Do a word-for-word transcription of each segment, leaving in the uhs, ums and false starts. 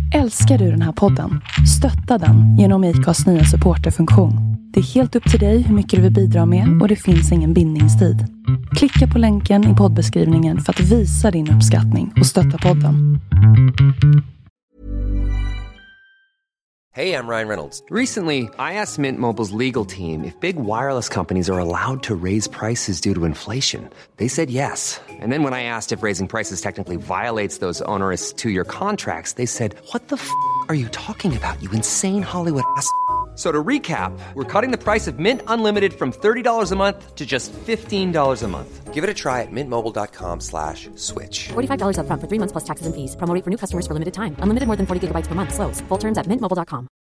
Älskar du den här podden? Stötta den genom I C A:s nya supporterfunktion. Det är helt upp till dig hur mycket du vill bidra med och det finns ingen bindningstid. Klicka på länken i poddbeskrivningen för att visa din uppskattning och stötta podden. Hey, I'm Ryan Reynolds. Recently, I asked Mint Mobile's legal team if big wireless companies are allowed to raise prices due to inflation. They said yes. And then when I asked if raising prices technically violates those onerous two-year contracts, they said, "What the f*** are you talking about, you insane Hollywood ass?" So to recap, we're cutting the price of Mint Unlimited from thirty dollars a month to just fifteen dollars a month. Give it a try at mintmobile.com slash switch. forty-five dollars up front for three months plus taxes and fees. Promo rate for new customers for limited time. Unlimited more than forty gigabytes per month. Slows full terms at mint mobile dot com.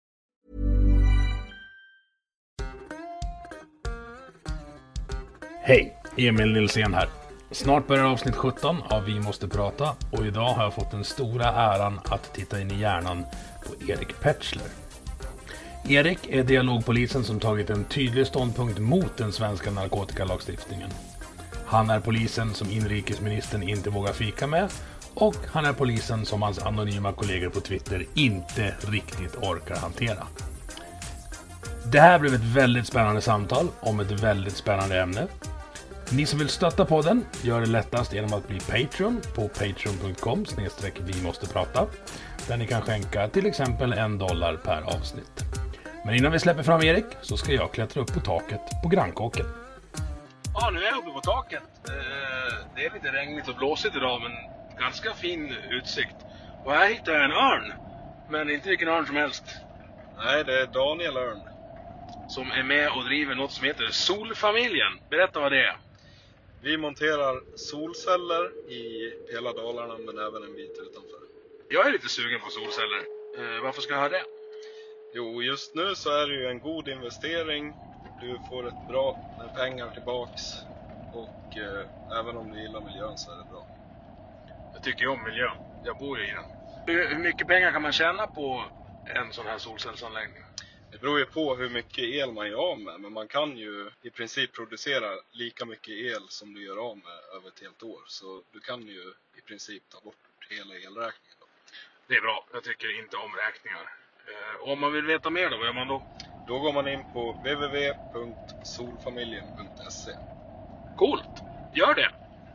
Hej, Emil Nilsén här. Snart börjar avsnitt sjutton av Vi måste prata och idag har jag fått den stora äran att titta in i hjärnan på Erik Petzler. Erik är dialogpolisen som tagit en tydlig ståndpunkt mot den svenska narkotikalagstiftningen. Han är polisen som inrikesministern inte vågar fika med och han är polisen som hans anonyma kollegor på Twitter inte riktigt orkar hantera. Det här blev ett väldigt spännande samtal om ett väldigt spännande ämne. Ni som vill stötta podden gör det lättast genom att bli Patreon på patreon punkt com slash vi måste prata, där ni kan skänka till exempel en dollar per avsnitt. Men innan vi släpper fram Erik så ska jag klättra upp på taket på grannkåken. Ja, nu är jag uppe på taket. Det är lite regnigt och blåsigt idag, men ganska fin utsikt. Och här hittar jag en örn. Men inte vilken örn som helst. Nej, det är Daniel Örn. Som är med och driver något som heter Solfamiljen. Berätta vad det är. Vi monterar solceller i hela Dalarna, men även en bit utanför. Jag är lite sugen på solceller. Eh, varför ska jag ha det? Jo, just nu så är det ju en god investering. Du får ett bra med pengar tillbaks. Och eh, även om du gillar miljön så är det bra. Jag tycker ju om miljön. Jag bor ju i den. Hur, hur mycket pengar kan man tjäna på en sån här solcellsanläggning? Det beror ju på hur mycket el man gör av med. Men man kan ju i princip producera lika mycket el som du gör av med över ett helt år. Så du kan ju i princip ta bort hela elräkningen då. Det är bra. Jag tycker inte om räkningar. Eh, om man vill veta mer då, vad gör man då? Då går man in på w w w punkt solfamiljen punkt se. Coolt! Gör det!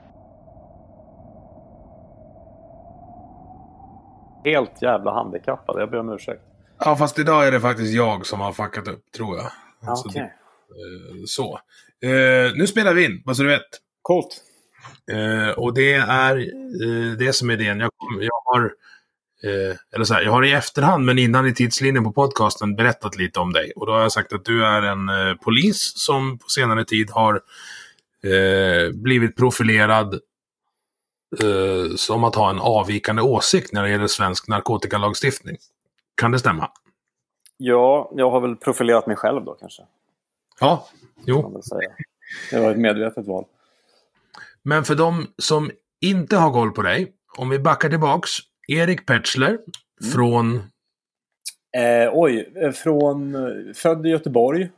Helt jävla handikappad, jag ber om ursäkt. Ja, fast idag är det faktiskt jag som har fuckat upp, tror jag. Alltså, okej. Okay. Så. Eh, nu spelar vi in, vad så du vet. Coolt. Eh, och det är eh, det som är idén. Jag, jag har eh, eller så här, jag har i efterhand, men innan i tidslinjen på podcasten berättat lite om dig. Och då har jag sagt att du är en eh, polis som på senare tid har eh, blivit profilerad eh, som att ha en avvikande åsikt när det gäller svensk narkotikalagstiftning. Kan det stämma? Ja, jag har väl profilerat mig själv då kanske. Ja, jo. Det var ett medvetet val. Men för de som inte har koll på dig, om vi backar tillbaks, Erik Petzler mm. från... Eh, oj, från född i Göteborg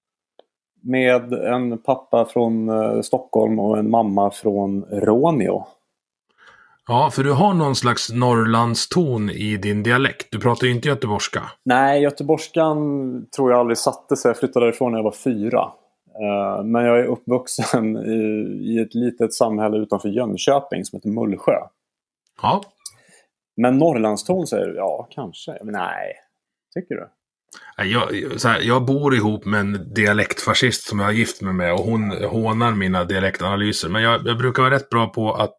med en pappa från eh, Stockholm och en mamma från Råneå. Ja, för du har någon slags Norrlandston i din dialekt. Du pratar ju inte göteborgska. Nej, göteborgskan tror jag aldrig satte sig. Jag flyttade därifrån när jag var fyra. Uh, men jag är uppvuxen i, i ett litet samhälle utanför Jönköping som heter Mullsjö. Ja. Men Norrlandston säger du? Ja, kanske. Men nej, tycker du? Jag, så här, jag bor ihop med en dialektfascist som jag har gift mig med och hon hånar mina dialektanalyser. Men jag, jag brukar vara rätt bra på att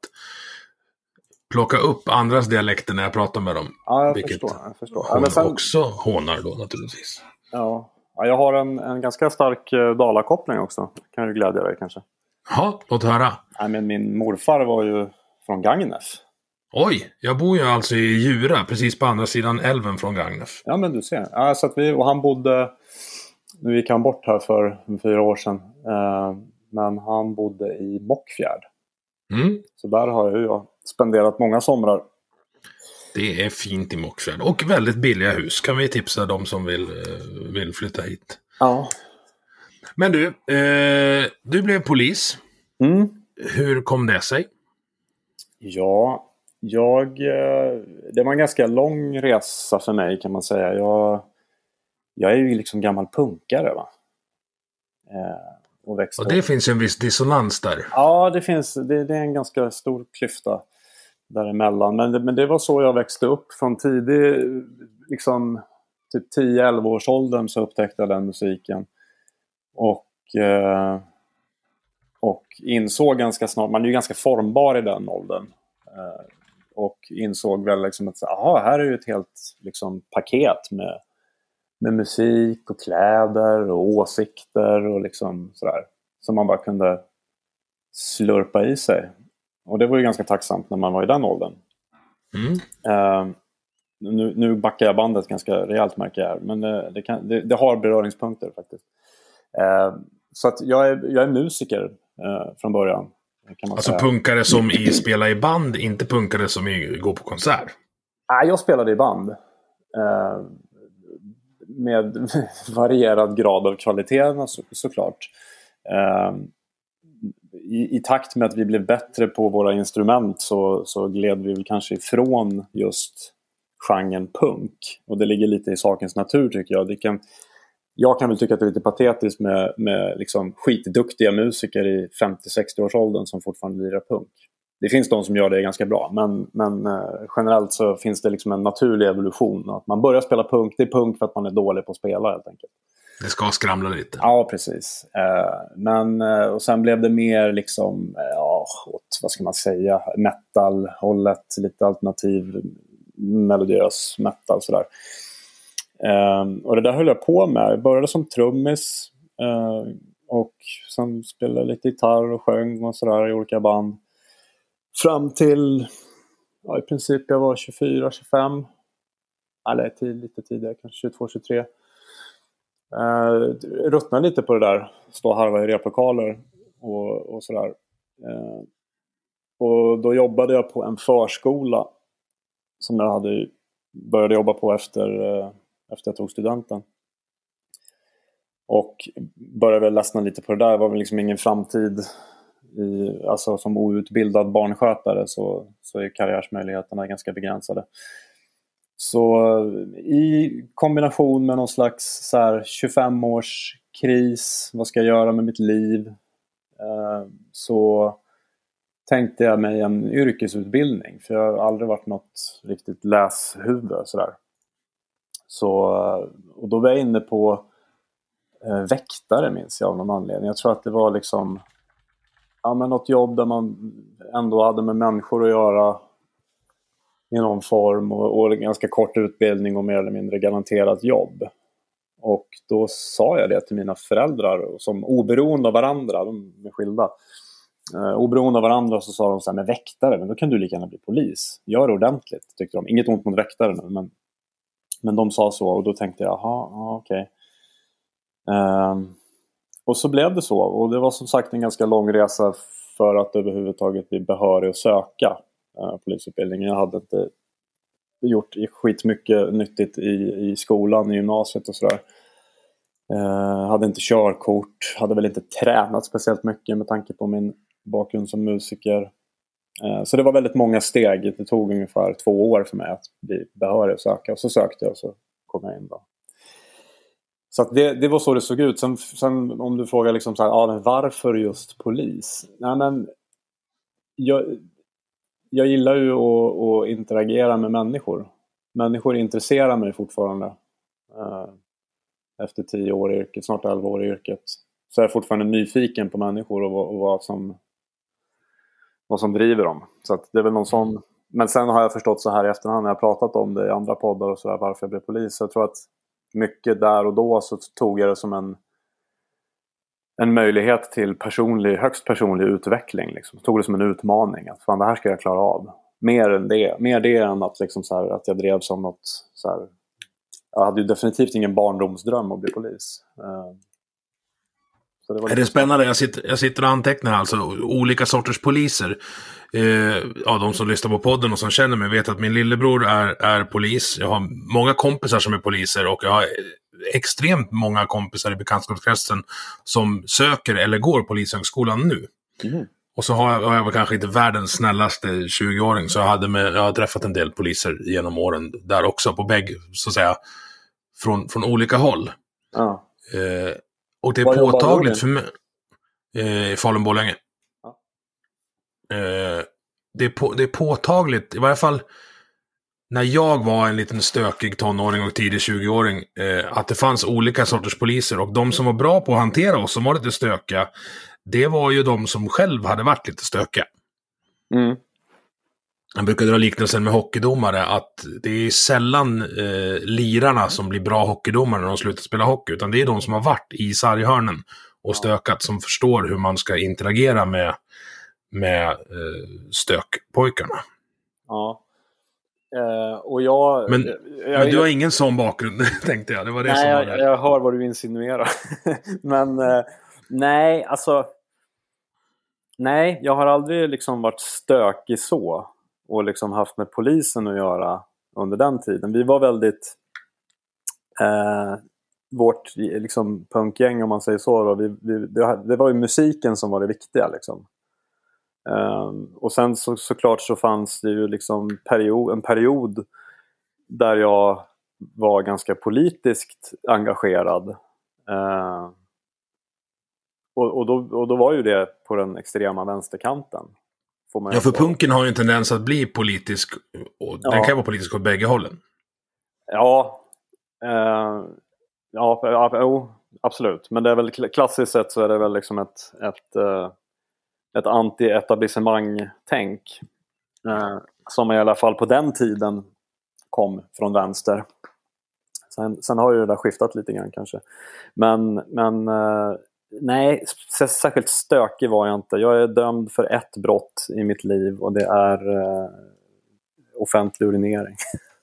plocka upp andras dialekter när jag pratar med dem. Ja, jag vilket förstår. Jag förstår. hon ja, sen... också hånar då naturligtvis. Ja, ja jag har en, en ganska stark uh, dalakoppling också. Kan ju glädja dig kanske. Ja, låt höra. Nej, men min morfar var ju från Gagnef. Oj, jag bor ju alltså i Djura, precis på andra sidan älven från Gagnef. Ja, men du ser. Ja, så att vi, och han bodde, nu gick han bort här för fyra år sedan. Uh, men han bodde i Mockfjärd. Mm. Så där har jag ju spenderat många somrar. Det är fint i Mockfjärd. Och väldigt billiga hus. Kan vi tipsa de som vill, vill flytta hit. Ja. Men du, eh, du blev polis. Mm. Hur kom det sig? Ja, Jag, det var en ganska lång resa för mig kan man säga. Jag, jag är ju liksom gammal punkare va. Och, och det upp. Finns ju en viss dissonans där. Ja, det finns. Det, det är en ganska stor klyfta däremellan. Men det, men det var så jag växte upp från tidig, liksom typ tio elva års åldern så upptäckte jag den musiken. Och, eh, och insåg ganska snart, man är ju ganska formbar i den åldern. Eh, och insåg väl liksom att aha, här är ju ett helt liksom, paket med, med musik och kläder och åsikter och liksom sådär. Som man bara kunde slurpa i sig. Och det var ju ganska tacksamt när man var i den åldern. Mm. Uh, nu, nu backar jag bandet ganska rejält märker jag. Men det, det, kan, det, det har beröringspunkter faktiskt. Uh, så att jag är, jag är musiker uh, från början. Kan man alltså säga. Punkare som i spela i band, inte punkare som i går på konsert? Nej, jag spelade i band. Uh, med varierad grad av kvalitet så, såklart. Uh, I, I takt med att vi blev bättre på våra instrument så, så gled vi väl kanske ifrån just genren punk. Och det ligger lite i sakens natur tycker jag. Det kan, jag kan väl tycka att det är lite patetiskt med, med liksom skitduktiga musiker i femtio-sextio års åldern som fortfarande lirar punk. Det finns de som gör det ganska bra, men, men eh, generellt så finns det liksom en naturlig evolution. Att man börjar spela punk, det är punk för att man är dålig på att spela helt enkelt. Det ska skramla lite. Ja, precis. Eh, men, eh, och sen blev det mer liksom, eh, ja, åt, vad ska man säga, metal-hållet, lite alternativ, melodiös metal sådär. Eh, och det där höll jag på med. Jag började som trummis eh, och sen spelade lite gitarr och sjöng och sådär i olika band. Fram till, ja, i princip jag var tjugofyra tjugofem. Eller tid, lite tidigare, kanske tjugotvå tjugotre. Uh, ruttnade lite på det där. Stå och harva i replokaler och, och sådär. Uh, och då jobbade jag på en förskola som jag hade började jobba på efter, uh, efter jag tog studenten. Och började väl ledsna lite på det där. Det var väl liksom ingen framtid i, alltså som outbildad barnskötare så, så är karriärsmöjligheterna ganska begränsade. Så i kombination med någon slags så här tjugofem års kris, vad ska jag göra med mitt liv, eh, så tänkte jag mig en yrkesutbildning. För jag har aldrig varit något riktigt läshuvud sådär. Så, och då var jag inne på eh, väktare minns jag av någon anledning. Jag tror att det var liksom ja, men något jobb där man ändå hade med människor att göra i någon form och, och ganska kort utbildning och mer eller mindre garanterat jobb. Och då sa jag det till mina föräldrar som oberoende av varandra, de är skilda. Eh, oberoende av varandra så sa de så här, med väktare, men då kan du lika gärna bli polis. Gör det ordentligt, tyckte de. Inget ont mot väktare nu, men, men de sa så och då tänkte jag, jaha, ja, okej. Okay. Eh, och så blev det så och det var som sagt en ganska lång resa för att överhuvudtaget bli behörig att söka Uh, polisutbildningen. Jag hade inte gjort skitmycket nyttigt i, i skolan, i gymnasiet och sådär. Uh, hade inte körkort, hade väl inte tränat speciellt mycket med tanke på min bakgrund som musiker. Uh, så det var väldigt många steg. Det tog ungefär två år för mig att bli behörig att söka. Och så sökte jag och så kom jag in då. Så att det, det var så det såg ut. Sen, sen om du frågar liksom så här, ah, men varför just polis? Nej men jag Jag gillar ju att, att interagera med människor. Människor intresserar mig fortfarande. Uh, efter tio år i yrket, snart elva år i yrket. Så är jag fortfarande nyfiken på människor och, och vad, som, vad som driver dem. Så att det är väl någon sån. Men sen har jag förstått så här i efterhand när jag pratat om det i andra poddar och sådär, varför jag blev polis. Så jag tror att mycket där och då så tog jag det som en en möjlighet till personlig, högst personlig utveckling. Liksom. Tog det som en utmaning. Att fan, det här ska jag klara av. Mer än det. Mer det än att, liksom, så här, att jag drev som något... Så här, jag hade ju definitivt ingen barndomsdröm att bli polis. Uh, så det var är det spännande? Jag sitter, jag sitter och antecknar alltså olika sorters poliser. Eh, ja, de som lyssnar på podden och som känner mig vet att min lillebror är, är polis. Jag har många kompisar som är poliser och jag har extremt många kompisar i bekantskapskretsen som söker eller går polishögskolan nu. Mm. Och så har jag, har jag kanske inte världens snällaste tjugoåring, så jag, hade med, jag har träffat en del poliser genom åren där också, på bägge, så att säga, från, från olika håll. Ja. Eh, och det är Var påtagligt för mig eh, i Falun-Borlänge. Ja. Eh, det, är på, det är påtagligt, i varje fall när jag var en liten stökig tonåring och tidig tjugoåring, eh, att det fanns olika sorters poliser, och de som var bra på att hantera oss, som var lite stökiga, det var ju de som själv hade varit lite stökiga. Mm. Jag brukar dra liknelsen med hockeydomare, att det är sällan eh, lirarna som blir bra hockeydomare när de slutar spela hockey, utan det är de som har varit i sarghörnen och stökat, som förstår hur man ska interagera med, med eh, stökpojkarna. Ja. Uh, och jag, men, jag, men jag, du har ingen sån bakgrund, tänkte jag. Det var det nej, som var jag, det. jag hör vad du insinuerar. men uh, nej, alltså nej, jag har aldrig liksom varit stökig så och liksom haft med polisen att göra under den tiden. Vi var väldigt uh, vårt liksom punkgäng, om man säger så, då, vi, vi, det, det var ju musiken som var det viktiga liksom. Um, och sen så, såklart så fanns det ju liksom period, en period där jag var ganska politiskt engagerad, uh, och, och, då, och då var ju det på den extrema vänsterkanten, får man ja, för få. Punken har ju en tendens att bli politisk, och ja. Den kan vara politisk åt bägge hållen. Ja, uh, ja, ja, ja, absolut, men det är väl klassiskt sett så är det väl liksom ett, ett uh, ett anti-etablissemang-tänk eh, som i alla fall på den tiden kom från vänster. Sen, sen har ju det där skiftat lite grann kanske. Men, men eh, nej, särskilt stökig var jag inte. Jag är dömd för ett brott i mitt liv, och det är eh, offentlig urinering.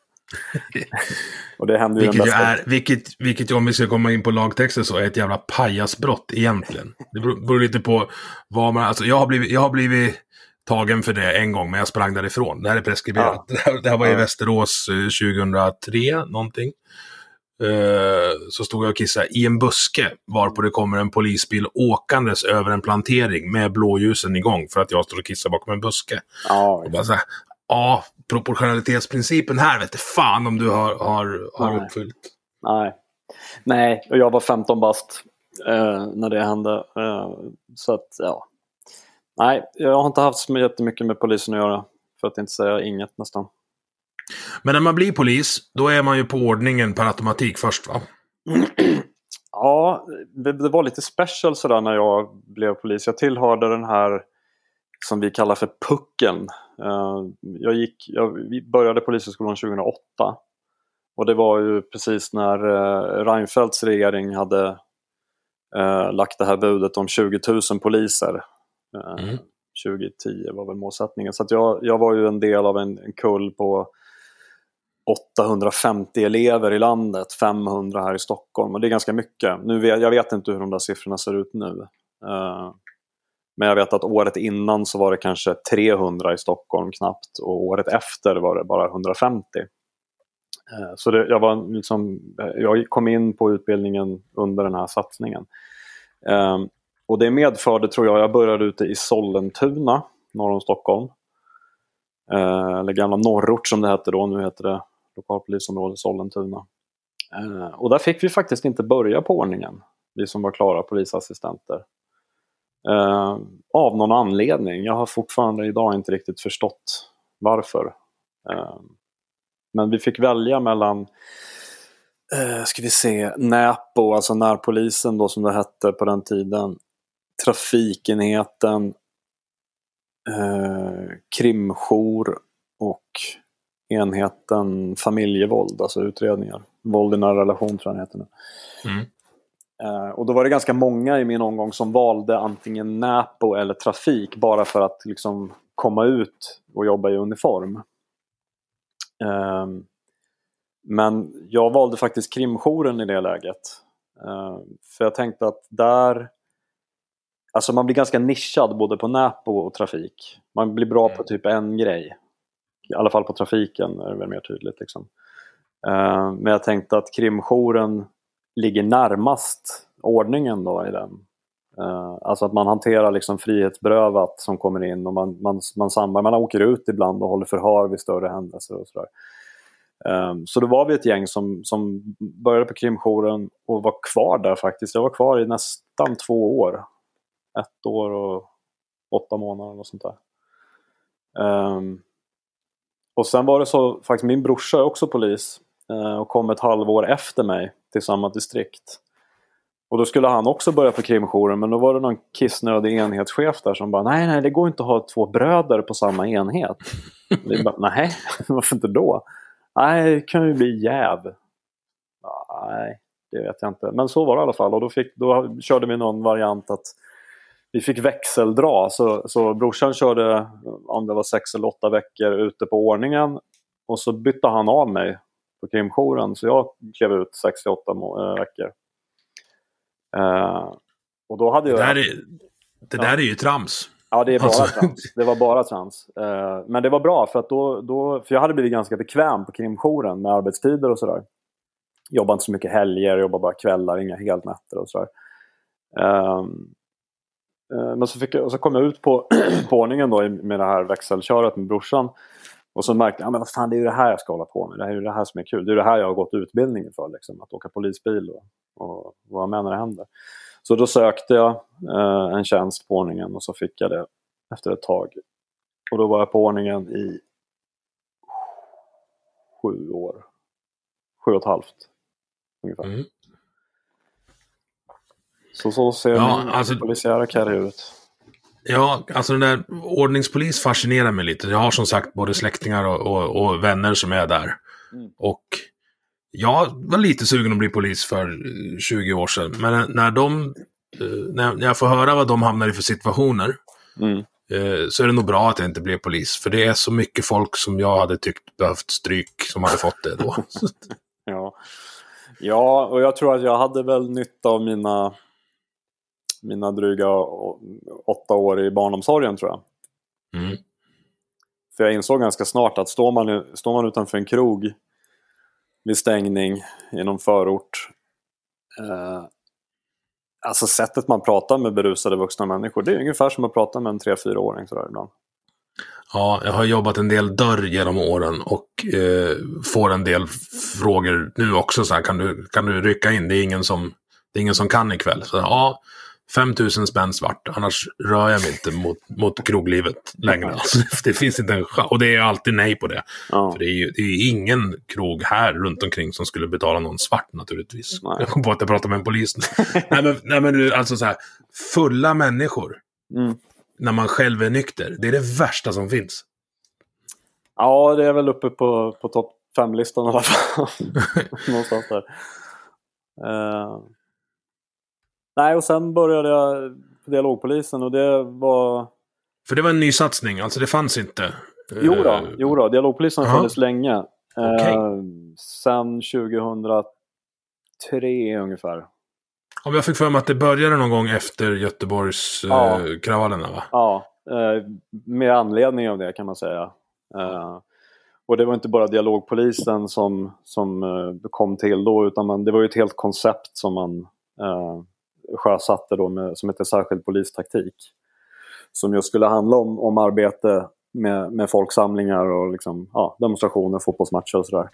Och det händer ju vilket, den bästa. är, vilket, vilket om vi ska komma in på lagtexten så är ett jävla pajasbrott egentligen. Det beror, beror lite på vad man... Alltså jag har, blivit, jag har blivit tagen för det en gång, men jag sprang därifrån. Det här är preskriberat. Ja. Det, här, det här var i ja. Västerås tjugohundratre någonting. Uh, så stod jag och kissade i en buske, varpå det kommer en polisbil åkandes över en plantering med blåljusen igång för att jag står och kissar bakom en buske. Ja, och bara så här, ja, proportionalitetsprincipen här vet du fan om du har, har, har Nej. uppfyllt. Nej. Nej, och jag var femton bast eh, när det hände. Eh, så att, ja. Nej, jag har inte haft så jättemycket med polisen att göra, för att inte säga inget nästan. Men när man blir polis, då är man ju på ordningen per automatik först, va? Ja, det, det var lite special sådär när jag blev polis. Jag tillhörde den här som vi kallar för pucken. Uh, jag, gick, jag började polishögskolan tjugohundraåtta. Och det var ju precis när uh, Reinfeldts regering hade uh, lagt det här budet om tjugo tusen poliser. Uh, mm. tjugo tio var väl målsättningen. Så att jag, jag var ju en del av en, en kull på åttahundrafemtio elever i landet, femhundra här i Stockholm. Och det är ganska mycket. Nu vet, jag vet inte hur de där siffrorna ser ut nu. Uh, men jag vet att året innan så var det kanske trehundra i Stockholm knappt. Och året efter var det bara hundrafemtio. Uh, så det, jag, var liksom, jag kom in på utbildningen under den här satsningen. Uh, och det medförde, tror jag, jag började ute i Sollentuna, norr om Stockholm. Uh, eller gamla Norrort som det hette då, nu heter det lokalpolisområdet Sollentuna. Uh, och där fick vi faktiskt inte börja på ordningen, vi som var klara polisassistenter. Uh, av någon anledning. Jag har fortfarande idag inte riktigt förstått varför. Uh, men vi fick välja mellan uh, ska vi se, Näpo, alltså närpolisen då som det hette på den tiden, trafikenheten, Uh, krimjour och enheten familjevåld, alltså utredningar, våld i nära relation tror jag den heter nu. Mm. Uh, och då var det ganska många i min omgång som valde antingen Näpo eller trafik bara för att liksom komma ut och jobba i uniform. Uh, men jag valde faktiskt krimjouren i det läget, uh, för jag tänkte att där, alltså man blir ganska nischad både på Näpo och trafik. Man blir bra på typ en grej. I alla fall på trafiken är det väl mer tydligt liksom. Uh, men jag tänkte att krimjouren ligger närmast ordningen då i den. Uh, alltså att man hanterar liksom frihetsberövat som kommer in och man, man, man, samlar, man åker ut ibland och håller förhör vid större händelser och sådär. Um, så då var vi ett gäng som, som började på krimjouren och var kvar där faktiskt. Jag var kvar i nästan två år. Ett år och åtta månader och sånt där. Um, och sen var det så, faktiskt min brorsa är också polis uh, och kom ett halvår efter mig till samma distrikt. Och då skulle han också börja på krimjouren, men då var det någon kissnödig enhetschef där som bara, nej nej det går inte att ha två bröder på samma enhet. Vi bara, nej varför inte då? Nej, det kan ju bli jäv. Nej, det vet jag inte. Men så var det i alla fall. Och då, fick, då körde vi någon variant att vi fick växeldra. Så, så brorsan körde, om det var sex eller åtta veckor ute på ordningen. Och så bytte han av mig på krimjouren. Så jag klev ut sex till åtta må- veckor. Uh, och då hade jag... Det där är, det där ja. är ju trams. Ja, det är bara alltså. trams. Det var bara trams. Uh, men det var bra för att då, då... För jag hade blivit ganska bekväm på krimjouren med arbetstider och sådär. Jobbade inte så mycket helger, jobbade bara kvällar, inga helnätter och sådär. Uh, uh, men så, fick jag, och så kom jag ut på, på ordningen då med det här växelköret med brorsan. Och så märkte jag, ja men vad fan, det är ju det här jag ska hålla på med. Det är ju det här som är kul. Det är det här jag har gått utbildningen för, liksom. Att åka polisbil och, och vara med när det händer. Så då sökte jag eh, en tjänst på ordningen och så fick jag det efter ett tag. Och då var jag på ordningen i sju år. Sju och ett halvt. Ungefär. Mm. Så så ser ja, min alltså, polisiära karriär ut. Ja, alltså den där ordningspolis fascinerar mig lite. Jag har som sagt både släktingar och, och, och vänner som är där. Mm. Och jag var lite sugen att bli polis för tjugo år sedan. Men när de när jag får höra vad de hamnar i för situationer mm. så är det nog bra att jag inte blev polis. För det är så mycket folk som jag hade tyckt behövt stryk som hade fått det då. ja. ja, och jag tror att jag hade väl nytta av mina mina dryga åtta år i barnomsorgen, tror jag. Mm. För jag insåg ganska snart att står man, står man utanför en krog vid stängning i någon förort, eh, alltså sättet man pratar med berusade vuxna människor, det är ungefär som att prata med en tre-fyra-åring sådär ibland. Ja, jag har jobbat en del dörr genom åren och eh, får en del frågor nu också. Så här, kan, du, kan du rycka in? Det är ingen som, det är ingen som kan ikväll. Så ja, fem tusen spänn svart. Annars rör jag mig inte mot, mot kroglivet längre. Alltså, det finns inte en chans. Och det är alltid nej på det. Ja. För det är ju det är ingen krog här runt omkring som skulle betala någon svart naturligtvis. Nej. Jag kom på att jag pratar med en polis nu. nej, men, nej men du, alltså så här, fulla människor. Mm. När man själv är nykter. Det är det värsta som finns. Ja, det är väl uppe på, på topp fem-listan i alla fall. Någonstans där. Uh... Nej, och sen började jag på dialogpolisen och det var... För det var en ny satsning, alltså det fanns inte. Jo då, jo då. Dialogpolisen har funnits länge. Okay. Uh, sen tjugohundratre ungefär. Om jag fick för mig att det började någon gång efter Göteborgs ja. uh, kravallerna, va? Ja, uh, med anledning av det kan man säga. Uh, och det var inte bara dialogpolisen som, som uh, kom till då, utan man, det var ju ett helt koncept som man uh, sjösatte då med, som heter särskild polistaktik. Som just skulle handla om, om arbete med, med folksamlingar och liksom, ja, demonstrationer, fotbollsmatcher och sådär.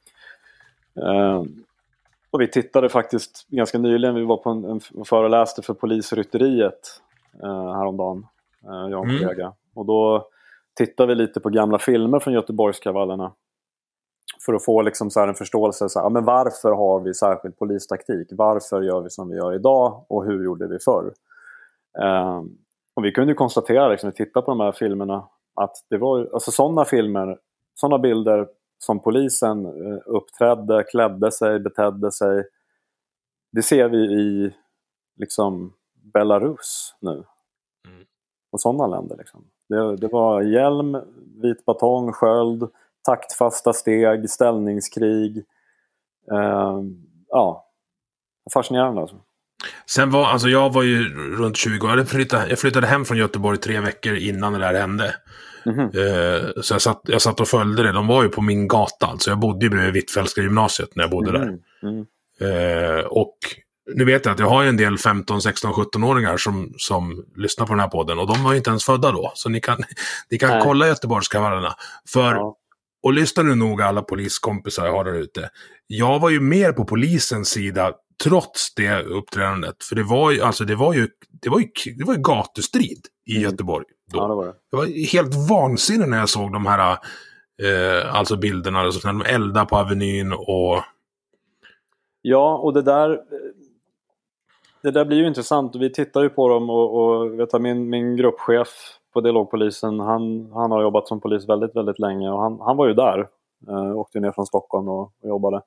Uh, Och vi tittade faktiskt ganska nyligen, vi var på en, en föreläste för polisrytteriet eh, häromdagen, eh, jag och en kollega. Mm. Och då tittade vi lite på gamla filmer från Göteborgskravallerna. För att få liksom så här en förståelse, så här, ja, men varför har vi särskild polistaktik? Varför gör vi som vi gör idag och hur gjorde vi förr? Eh, och vi kunde konstatera, liksom, vi tittade på de här filmerna, att det var alltså sådana filmer, sådana bilder som polisen uppträdde, klädde sig, betedde sig. Det ser vi i liksom Belarus nu. Mm. Och sådana länder liksom. Det, det var hjälm, vit batong, sköld, taktfasta steg, ställningskrig. Uh, ja, fascinerande alltså. Sen var, alltså jag var ju runt tjugo år. Jag flyttade, jag flyttade hem från Göteborg tre veckor innan det där hände. Mm-hmm. Uh, så jag satt, jag satt och följde det. De var ju på min gata. Alltså jag bodde ju bredvid Hvitfeldtska gymnasiet när jag bodde mm-hmm. där. Mm. Uh, och nu vet jag att jag har en del femton, sexton, sjutton-åringar som, som lyssnar på den här podden, och de var ju inte ens födda då. Så ni kan, ni kan kolla Göteborgskravallerna. För, ja. Och lyssna nu noga alla poliskompisar jag har där ute. Jag var ju mer på polisens sida trots det uppträdandet. För det var ju, alltså det var ju, det var ju, det var ju gatustrid i mm. Göteborg då. Ja, det var det. Det var helt vansinnigt när jag såg de här eh, alltså bilderna, alltså när de eldar på Avenyn och... Ja, och det där det där blir ju intressant. Vi tittar ju på dem och, och vet jag, min, min gruppchef på dialogpolisen, han, han har jobbat som polis väldigt, väldigt länge, och han, han var ju där. Eh, åkte ner från Stockholm och, och jobbade.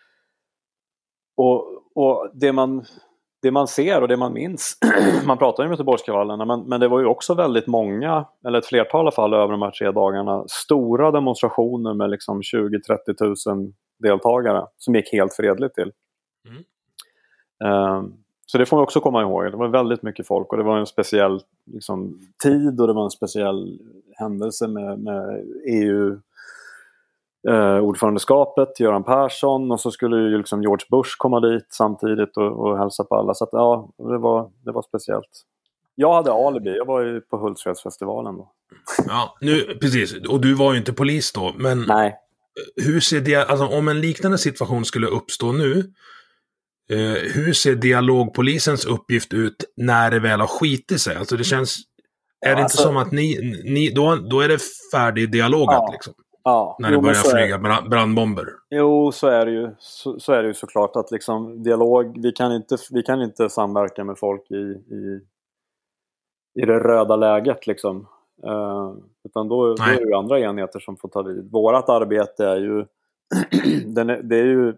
Och, och det, man, det man ser och det man minns, man pratar ju om Göteborgskravallerna, men, men det var ju också väldigt många, eller ett flertal i alla fall över de här tre dagarna, stora demonstrationer med liksom tjugo till trettio tusen deltagare som gick helt fredligt till. Mm. Eh, så det får man också komma ihåg. Det var väldigt mycket folk, och det var en speciell liksom, tid, och det var en speciell händelse med, med E U eh, ordförandeskapet, Göran Persson, och så skulle ju liksom George Bush komma dit samtidigt och, och hälsa på alla. Så att, ja, det var, det var speciellt. Jag hade alibi, jag var ju på Hultsfredsfestivalen då. Ja, nu, precis. Och du var ju inte polis då, men nej. Hur ser det, alltså om en liknande situation skulle uppstå nu, eh, hur ser dialogpolisens uppgift ut när det väl har skitit sig? Alltså det känns, är ja, det alltså, inte som att ni, ni då, då är det färdig dialogat ja, liksom? Ja, när det jo, börjar är, flyga brand, brandbomber. Jo, så är det ju. Så, så är det ju såklart att liksom dialog, vi kan inte, vi kan inte samverka med folk i, i, i det röda läget liksom. Uh, utan då, då är det ju andra enheter som får ta vid. Vårat arbete är ju den är, det är ju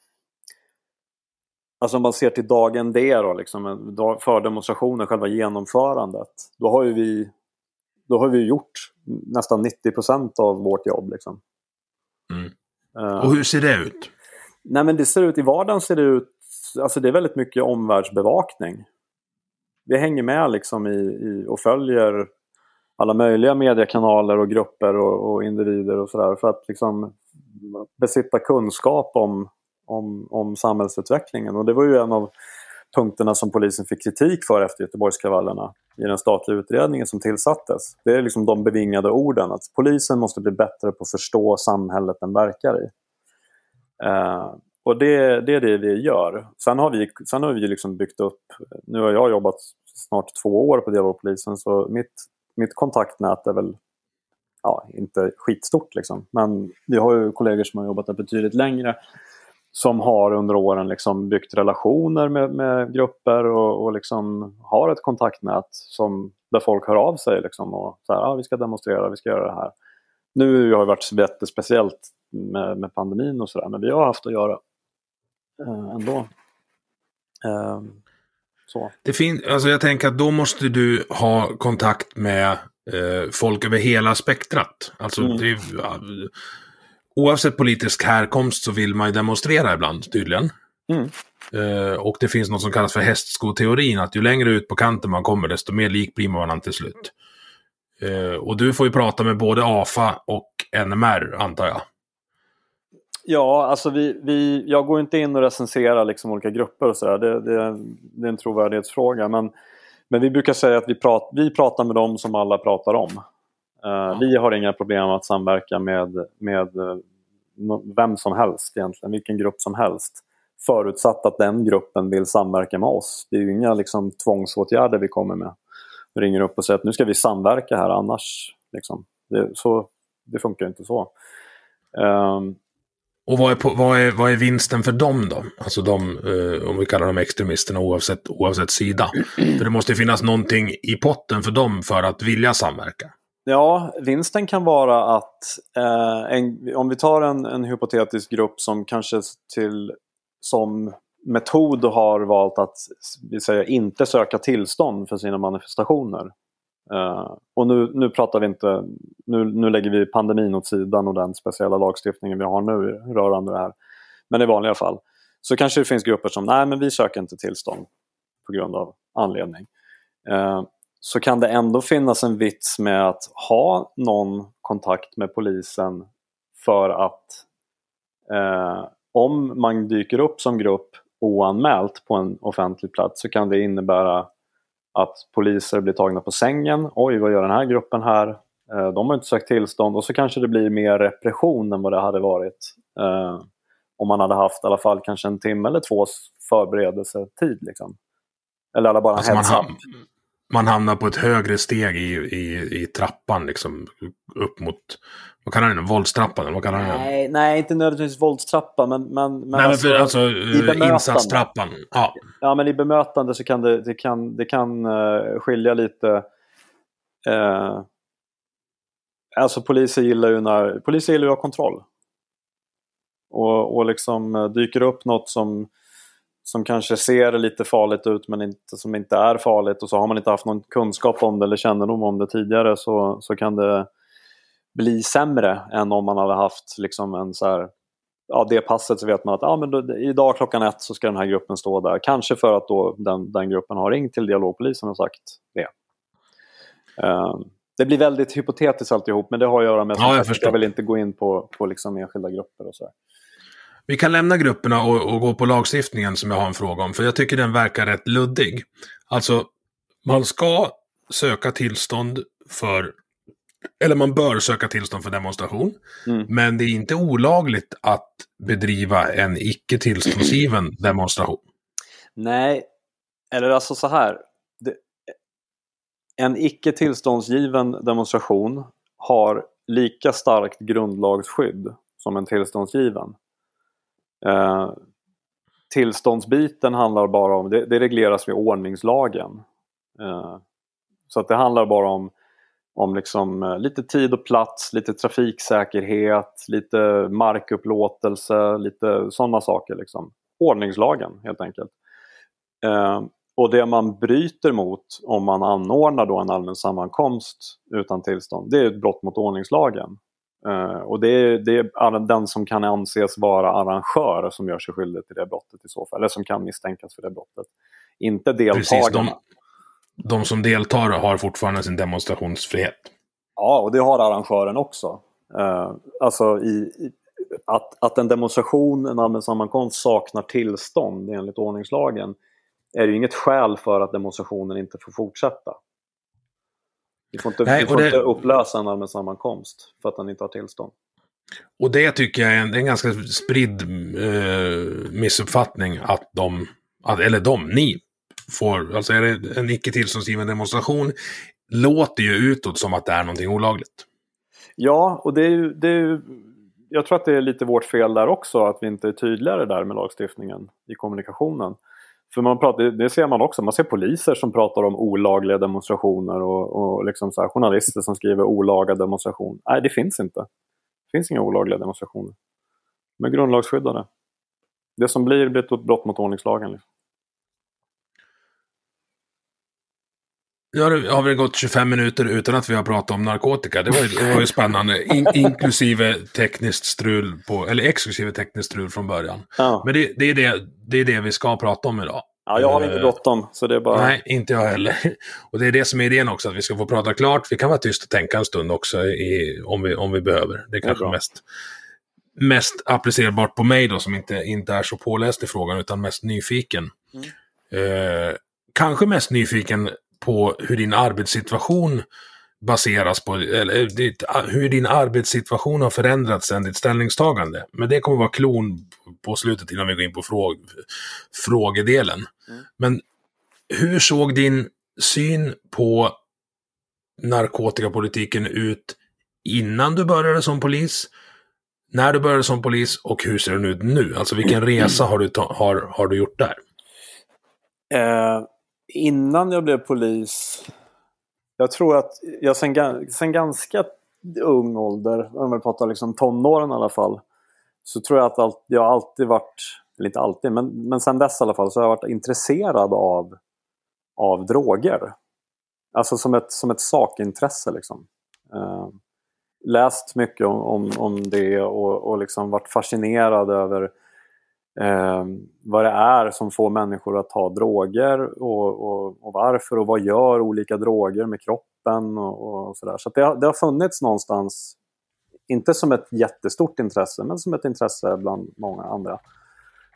alltså om man ser till dagen D då liksom, för demonstrationen, själva genomförandet, då har ju vi då har vi gjort nästan nittio procent av vårt jobb liksom. Mm. Uh, och hur ser det ut? Nej, men det ser ut i vardagen, ser det ut, alltså det är väldigt mycket omvärldsbevakning. Vi hänger med liksom i, i och följer alla möjliga mediekanaler och grupper och, och individer och sådär, för att liksom besitta kunskap om, om, om samhällsutvecklingen. Och det var ju en av punkterna som polisen fick kritik för efter Göteborgskravallerna i den statliga utredningen som tillsattes. Det är liksom de bevingade orden att polisen måste bli bättre på att förstå samhället den verkar i. Uh, och det, det är det vi gör. Sen har vi, sen har vi liksom byggt upp, nu har jag jobbat snart två år på dialogpolisen, så mitt Mitt kontaktnät är väl ja, inte skitstort liksom. Men vi har ju kollegor som har jobbat där betydligt längre, som har under åren liksom byggt relationer med, med grupper och, och liksom har ett kontaktnät som, där folk hör av sig liksom, och så här, ah, vi ska demonstrera, vi ska göra det här. Nu har det varit jättespeciellt med, med pandemin och sådär, men vi har haft att göra eh, ändå. Eh, Så. Det fin- alltså jag tänker att då måste du ha kontakt med eh, folk över hela spektrat. Alltså mm. det, ja, oavsett politisk härkomst så vill man ju demonstrera ibland tydligen. Mm. Eh, och det finns något som kallas för hästskoteorin, att ju längre ut på kanten man kommer desto mer lik blir man till slut. Eh, och du får ju prata med både A F A och N M R, antar jag. Ja, alltså vi, vi, jag går inte in och recenserar liksom olika grupper och sådär. Det, det, det är en trovärdighetsfråga. Men, men vi brukar säga att vi, prat, vi pratar med dem som alla pratar om. Uh, ja. Vi har inga problem att samverka med, med uh, vem som helst egentligen. Vilken grupp som helst. Förutsatt att den gruppen vill samverka med oss. Det är ju inga liksom, tvångsåtgärder vi kommer med. Vi ringer upp och säger att nu ska vi samverka här annars. Liksom. Det, så, det funkar inte så. Um, Och vad är, på, vad, är, vad är vinsten för dem då? Alltså de, eh, om vi kallar dem extremisterna oavsett, oavsett sida. För det måste ju finnas någonting i potten för dem för att vilja samverka. Ja, vinsten kan vara att eh, en, om vi tar en, en hypotetisk grupp som kanske till, som metod har valt att vi säger, inte söka tillstånd för sina manifestationer. Uh, och nu, nu pratar vi inte nu, nu lägger vi pandemin åt sidan och den speciella lagstiftningen vi har nu rörande det här. Men i vanliga fall så kanske det finns grupper som nej men vi söker inte tillstånd på grund av anledning. Uh, så kan det ändå finnas en vits med att ha någon kontakt med polisen för att uh, om man dyker upp som grupp oanmält på en offentlig plats så kan det innebära att poliser blir tagna på sängen. Oj, vad gör den här gruppen här? De har inte sökt tillstånd, och så kanske det blir mer repression än vad det hade varit eh, om man hade haft i alla fall kanske en timme eller två förberedelsetid liksom. Eller alla bara alltså man, ham- man hamnar på ett högre steg i, i, i trappan liksom, upp mot, vad kallar den? Våldstrappan? Eller vad kallar den? Nej, nej, inte nödvändigtvis våldstrappan, men, men, men nej, alltså, men för, alltså insatstrappan. Ja. ja, men i bemötande så kan det, det kan, det kan uh, skilja lite. Uh, alltså poliser gillar ju när poliser gillar ju att ha kontroll. Och, och liksom dyker upp något som som kanske ser lite farligt ut men inte, som inte är farligt, och så har man inte haft någon kunskap om det eller kännedom om det tidigare, så, så kan det bli sämre än om man hade haft liksom en så här, ja, det passet, så vet man att ja, men då, idag klockan ett så ska den här gruppen stå där, kanske för att då den, den gruppen har ringt till dialogpolisen och sagt det. Uh, det blir väldigt hypotetiskt alltihop, men det har att göra med ja, jag, jag, jag vill inte gå in på, på liksom enskilda grupper och så här. Vi kan lämna grupperna och, och gå på lagstiftningen som jag har en fråga om. För jag tycker den verkar rätt luddig. Alltså, man ska söka tillstånd för... Eller man bör söka tillstånd för demonstration. Mm. Men det är inte olagligt att bedriva en icke tillståndsgiven demonstration. Nej, eller alltså så här. Det, en icke tillståndsgiven demonstration har lika starkt grundlagsskydd som en tillståndsgiven. Uh, tillståndsbiten handlar bara om, det, det regleras vid ordningslagen. Uh, så att det handlar bara om, om liksom, uh, lite tid och plats, lite trafiksäkerhet, lite markupplåtelse, lite sådana saker liksom. Ordningslagen helt enkelt. Uh, och det man bryter mot om man anordnar då en allmän sammankomst utan tillstånd, det är ett brott mot ordningslagen. Uh, och det är, det är den som kan anses vara arrangör som gör sig skyldig till det brottet i så fall, eller som kan misstänkas för det brottet. Inte deltagarna. Precis, de, de som deltar har fortfarande sin demonstrationsfrihet. Ja, och det har arrangören också. Uh, alltså i, i, att, att en demonstration, en allmän sammankomst saknar tillstånd enligt ordningslagen är ju inget skäl för att demonstrationen inte får fortsätta. Vi får inte, Nej, vi får det, inte upplösa en allmän sammankomst för att den inte har tillstånd. Och det tycker jag är en, en ganska spridd eh, missuppfattning att de, att, eller de, ni får, alltså är det en icke tillståndsgiven demonstration, låter ju utåt som att det är någonting olagligt. Ja, och det är ju, det är ju, jag tror att det är lite vårt fel där också, att vi inte är tydligare där med lagstiftningen i kommunikationen. För man pratar, det ser man också, man ser poliser som pratar om olagliga demonstrationer och, och liksom så här, journalister som skriver olaga demonstration. Nej, det finns inte. Det finns inga olagliga demonstrationer. De är grundlagsskyddade. Det som blir blir ett brott mot ordningslagen. Liksom. Ja, det har väl gått tjugofem minuter utan att vi har pratat om narkotika. Det var ju, det var ju spännande. In, inklusive tekniskt strul på, eller exklusive tekniskt strul från början. Ja. Men det, det, är det, det är det vi ska prata om idag. Ja, jag har inte bråttom, så det är bara... Nej, inte jag heller. Och det är det som är idén också, att vi ska få prata klart. Vi kan vara tyst och tänka en stund också i, om, vi, om vi behöver. Det är kanske det är mest, mest applicerbart på mig då, som inte, inte är så påläst i frågan, utan mest nyfiken. Mm. Eh, kanske mest nyfiken på hur din arbetssituation baseras på, eller ditt, hur din arbetssituation har förändrats sedan ditt ställningstagande. Men det kommer vara klon på slutet innan vi går in på fråg, frågedelen. Mm. Men hur såg din syn på narkotikapolitiken ut innan du började som polis, när du började som polis, och hur ser den ut nu? Alltså vilken resa har du, ta, har, har du gjort där? Eh... Innan jag blev polis, jag tror att jag sen, sen ganska ung ålder, om jag pratar liksom tonåren i alla fall, så tror jag att allt, jag alltid varit, eller inte alltid, men, men sen dess i alla fall, så har jag varit intresserad av, av droger. Alltså som ett, som ett sakintresse liksom. Uh, läst mycket om, om, om det och, och liksom varit fascinerad över Eh, vad det är som får människor att ta droger och, och, och varför och vad gör olika droger med kroppen och, och sådär. Så att det, har, det har funnits någonstans, inte som ett jättestort intresse, men som ett intresse bland många andra.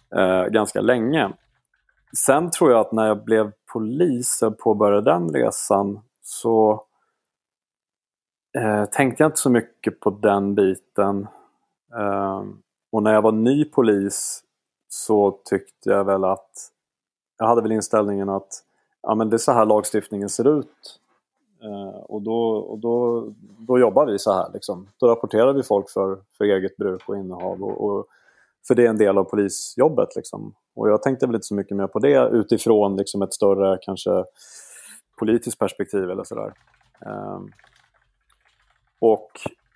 eh, ganska länge. Sen tror jag att när jag blev polis och påbörjade den resan så eh, tänkte jag inte så mycket på den biten. Eh, och när jag var ny polis så tyckte jag väl att jag hade väl inställningen att ja, men det är så här lagstiftningen ser ut. Uh, och då, och då, då jobbar vi så här. Liksom. Då rapporterar vi folk för, för eget bruk och innehav. Och, och, för det är en del av polisjobbet. Liksom. Och jag tänkte väl inte så mycket mer på det utifrån liksom, ett större kanske politiskt perspektiv eller sådär. Uh, och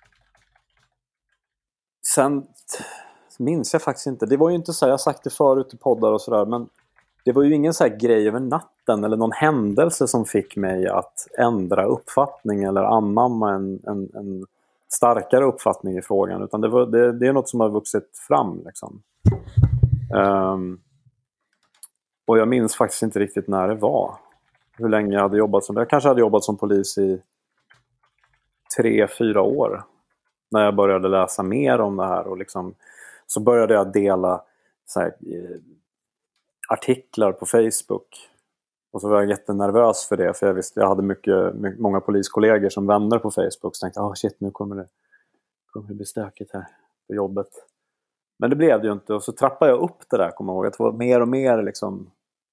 sen minns jag faktiskt inte. Det var ju inte så här, jag har sagt det förut i poddar och sådär, men det var ju ingen så här grej över natten eller någon händelse som fick mig att ändra uppfattning eller anamma en, en, en starkare uppfattning i frågan. Utan det, var, det, det är något som har vuxit fram. Liksom. Um, och jag minns faktiskt inte riktigt när det var. Hur länge jag hade jobbat som... Jag kanske hade jobbat som polis i tre, fyra år. När jag började läsa mer om det här. Och liksom, så började jag dela... Så här, artiklar på Facebook. Och så var jag jättenervös för det. För jag visste jag hade mycket, mycket, många poliskollegor som vänner på Facebook. Så tänkte jag, oh shit, nu kommer det, kommer det bli stökigt här på jobbet. Men det blev det ju inte. Och så trappade jag upp det där, kommer jag ihåg. Att det var mer och mer liksom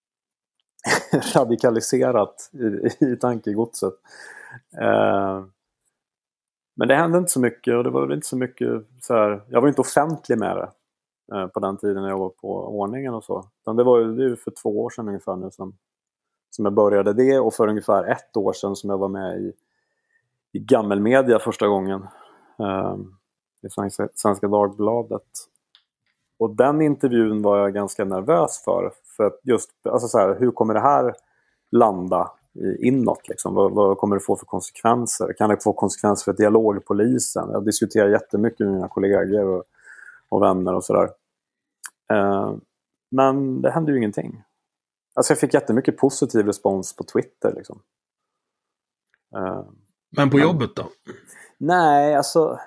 radikaliserat i, i tankegodset. Uh, men det hände inte så mycket. Och det var inte så mycket så här, jag var inte offentlig med det. På den tiden när jag var på ordningen och så. Men det var ju för två år sedan ungefär nu som, som jag började det. Och för ungefär ett år sedan som jag var med i, i gammelmedia första gången. Eh, I Svenska, Svenska Dagbladet. Och den intervjun var jag ganska nervös för. För att just, alltså så här, hur kommer det här landa i, inåt? Liksom? Vad, vad kommer det få för konsekvenser? Kan det få konsekvenser för dialogpolisen? Jag diskuterar jättemycket med mina kollegor och och vänner och sådär. Eh, men det hände ju ingenting. Alltså jag fick jättemycket positiv respons på Twitter liksom. Eh, men på men, jobbet då? Nej, alltså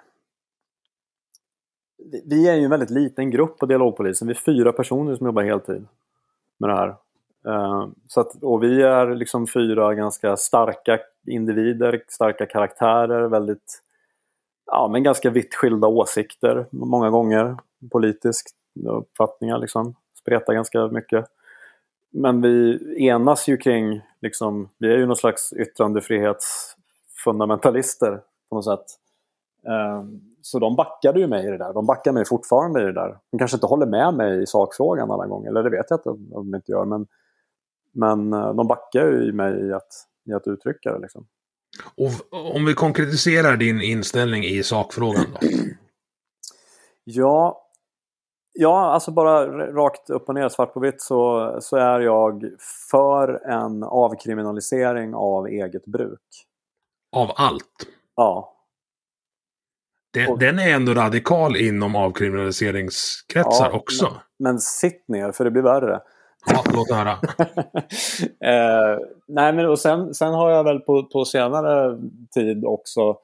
vi är ju en väldigt liten grupp på dialogpolisen. Vi är fyra personer som jobbar heltid med det här. Eh, så att, och vi är liksom fyra ganska starka individer, starka karaktärer, väldigt ja, men ganska vitt skilda åsikter många gånger. Politisk uppfattningar liksom. Spretar ganska mycket. Men vi enas ju kring liksom, vi är ju någon slags yttrandefrihetsfundamentalister på något sätt. Um, så de backade ju mig i det där. De backar mig fortfarande i det där. De kanske inte håller med mig i sakfrågan alla gånger. Eller det vet jag att de inte gör. Men, men de backar ju mig i att, i att uttrycka det liksom. Och om vi konkretiserar din inställning i sakfrågan då? Ja, ja, alltså bara rakt upp och ner, svart på vitt, så, så är jag för en avkriminalisering av eget bruk. Av allt? Ja. Den, och, den är ändå radikal inom avkriminaliseringskretsar ja, också. Men, men sitt ner, för det blir värre. Ja, låt höra. eh, nej, men och sen, sen har jag väl på, på senare tid också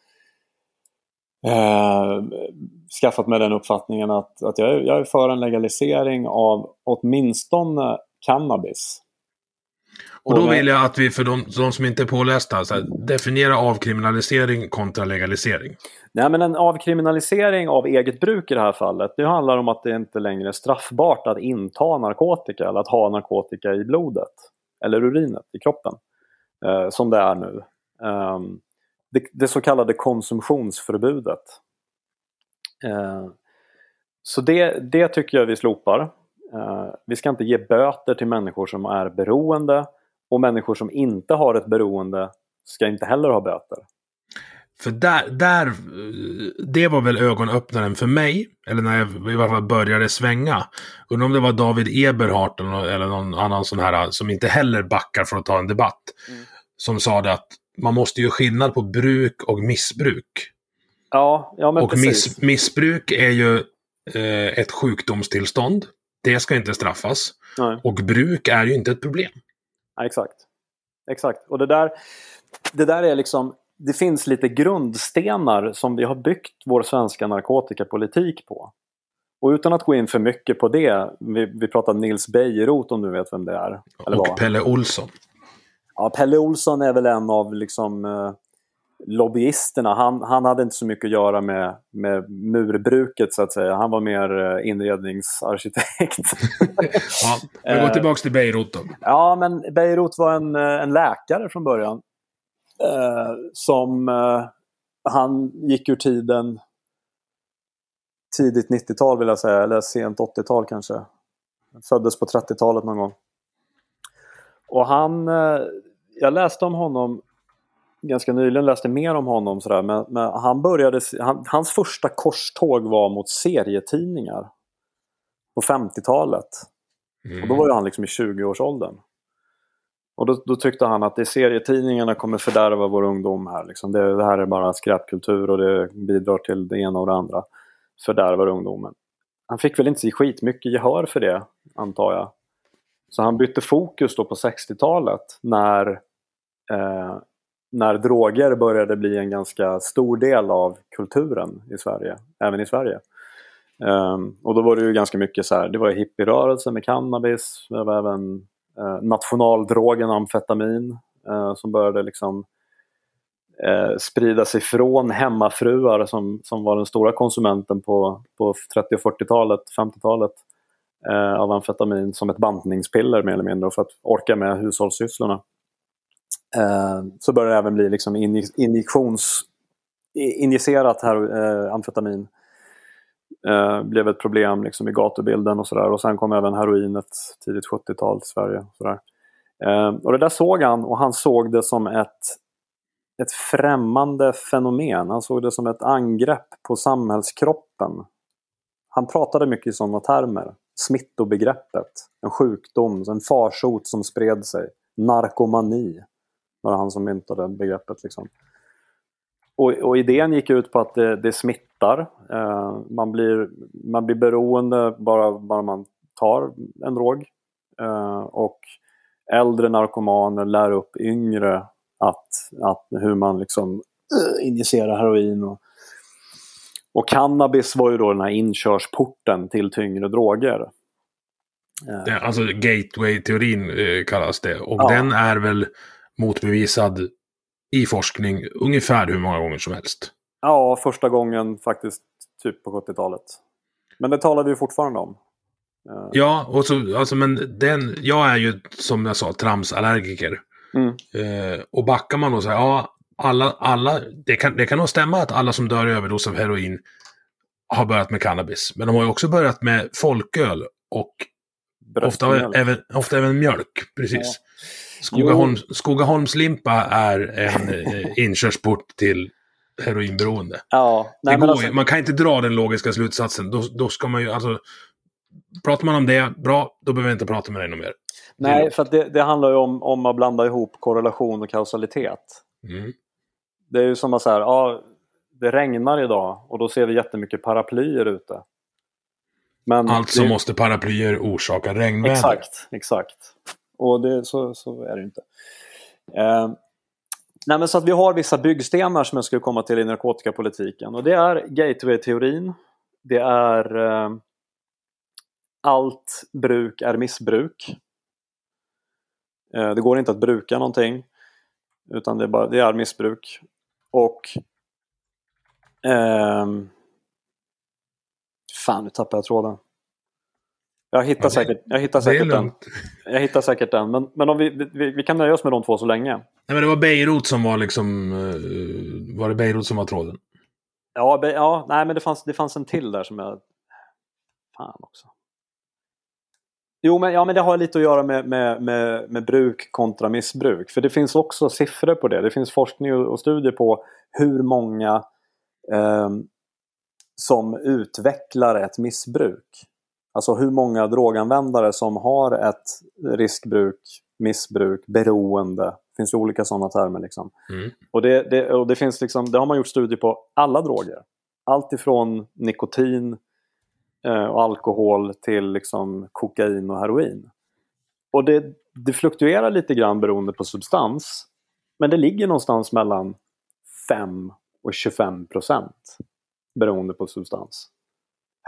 eh, skaffat mig den uppfattningen att, att jag, jag är för en legalisering av åtminstone cannabis. Och då vill jag att vi, för de, de som inte är pålästa, så här, definiera avkriminalisering kontra legalisering. Nej, men en avkriminalisering av eget bruk i det här fallet, det handlar om att det inte längre är straffbart att inta narkotika eller att ha narkotika i blodet eller urinet i kroppen, eh, som det är nu. Eh, det, det så kallade konsumtionsförbudet. Eh, så det, det tycker jag vi slopar. Eh, vi ska inte ge böter till människor som är beroende, och människor som inte har ett beroende ska inte heller ha böter. För där, där, det var väl ögonöppnaren för mig, eller när jag i alla fall började svänga. Undrar om det var David Eberhardt eller någon annan sån här som inte heller backar för att ta en debatt. Mm. Som sa det att man måste ju skillnad på bruk och missbruk. Ja, ja men och miss, missbruk är ju eh, ett sjukdomstillstånd. Det ska inte straffas. Nej. Och bruk är ju inte ett problem. Ja, exakt. Exakt. Och det där, det där är liksom, det finns lite grundstenar som vi har byggt vår svenska narkotikapolitik på. Och utan att gå in för mycket på det, vi, vi pratar Nils Bejerot om du vet vem det är. Eller och vad? Pelle Olsson. Ja, Pelle Olsson är väl en av liksom eh, lobbyisterna. Han, han hade inte så mycket att göra med, med murbruket så att säga. Han var mer eh, inredningsarkitekt. Ja, vi går tillbaka till Bejerot då. Ja, men Bejerot var en, en läkare från början. Eh, som eh, han gick ur tiden tidigt nittiotal vill jag säga, eller sent åttiotal kanske. Föddes på trettiotalet någon gång. Och han, eh, jag läste om honom ganska nyligen, läste mer om honom sådär, men, men han började, han, hans första korståg var mot serietidningar på femtiotalet. Mm. Och då var ju han liksom i tjugo-årsåldern. Och då, då tyckte han att det serietidningarna kommer fördärva vår ungdom här. Liksom. Det, det här är bara skräpkultur och det bidrar till det ena och det andra. Fördärvar ungdomen. Han fick väl inte så skitmycket gehör för det, antar jag. Så han bytte fokus då på sextiotalet när, eh, när droger började bli en ganska stor del av kulturen i Sverige. Även i Sverige. Um, och då var det ju ganska mycket så här, det var ju hippierörelse med cannabis, det var även uh, nationaldrogen amfetamin uh, som började liksom uh, sprida sig från hemmafruar som, som var den stora konsumenten på, på trettio- och fyrtiotalet, femtiotalet uh, av amfetamin som ett bantningspiller mer eller mindre för att orka med hushållssysslorna. Uh, så började det även bli liksom injektions injicerat här, uh, amfetamin. Uh, blev ett problem liksom i gatubilden och sådär. Och sen kom även heroinet tidigt sjuttiotal till Sverige. Sådär. Uh, och det där såg han, och han såg det som ett, ett främmande fenomen. Han såg det som ett angrepp på samhällskroppen. Han pratade mycket i sådana termer. Smittobegreppet, en sjukdom, en farsot som spred sig. Narkomani var han som myntade begreppet liksom. Och, och idén gick ut på att det, det smittar. Eh, man, blir, man blir beroende bara, bara man tar en drog. Eh, och äldre narkomaner lär upp yngre att, att hur man liksom uh, injicerar heroin. Och, och cannabis var ju då den här inkörsporten till tyngre droger. Eh. Det, alltså gateway-teorin eh, kallas det. Och ja. Den är väl motbevisad i forskning ungefär hur många gånger som helst. Ja, första gången faktiskt typ på sjuttiotalet. Men det talar vi ju fortfarande om. Ja, och så, alltså, men den, jag är ju som jag sa tramsallergiker. Mm. Eh, och backar man då så här, ja, alla, alla, det kan, det kan nog stämma att alla som dör i överdos av heroin har börjat med cannabis. Men de har ju också börjat med folköl och ofta även, ofta även mjölk, precis. Ja. Skogaholm, Skogaholmslimpa är en eh, inkörsport till heroinberoende. Ja, nej, det går, alltså, man kan inte dra den logiska slutsatsen. Då, då ska man ju, alltså, pratar man om det, bra, då behöver vi inte prata med dig någon mer. Nej, för att det, det handlar ju om, om att blanda ihop korrelation och kausalitet. Mm. Det är ju som att säga, ja, det regnar idag och då ser vi jättemycket paraplyer ute. Men alltså det, måste paraplyer orsaka regnväder. Exakt, exakt. Och det, så, så är det inte. Eh, nej men så att vi har vissa byggstenar som jag skulle komma till i narkotikapolitiken. Och det är gateway-teorin. Det är eh, allt bruk är missbruk. Eh, det går inte att bruka någonting. Utan det är, bara, det är missbruk. Och eh, fan, nu tappar jag tråden. Jag hittar, ja, det, säkert, jag hittar säkert den. Jag hittar säkert den. Men, men om vi, vi, vi kan nöja oss med de två så länge. Nej, men det var Bejerot som var liksom... Uh, var det Bejerot som var tråden? Ja, be, ja nej, men det fanns, det fanns en till där som jag... Fan också. Jo, men, ja, men det har lite att göra med, med, med, med bruk kontra missbruk. För det finns också siffror på det. Det finns forskning och, och studier på hur många eh, som utvecklar ett missbruk. Alltså hur många droganvändare som har ett riskbruk, missbruk, beroende. Det finns ju olika sådana termer liksom. Mm. Och, det, det, och det finns liksom, det har man gjort studier på alla droger. Allt ifrån nikotin eh, och alkohol till liksom kokain och heroin. Och det, det fluktuerar lite grann beroende på substans. Men det ligger någonstans mellan fem och tjugofem procent beroende på substans.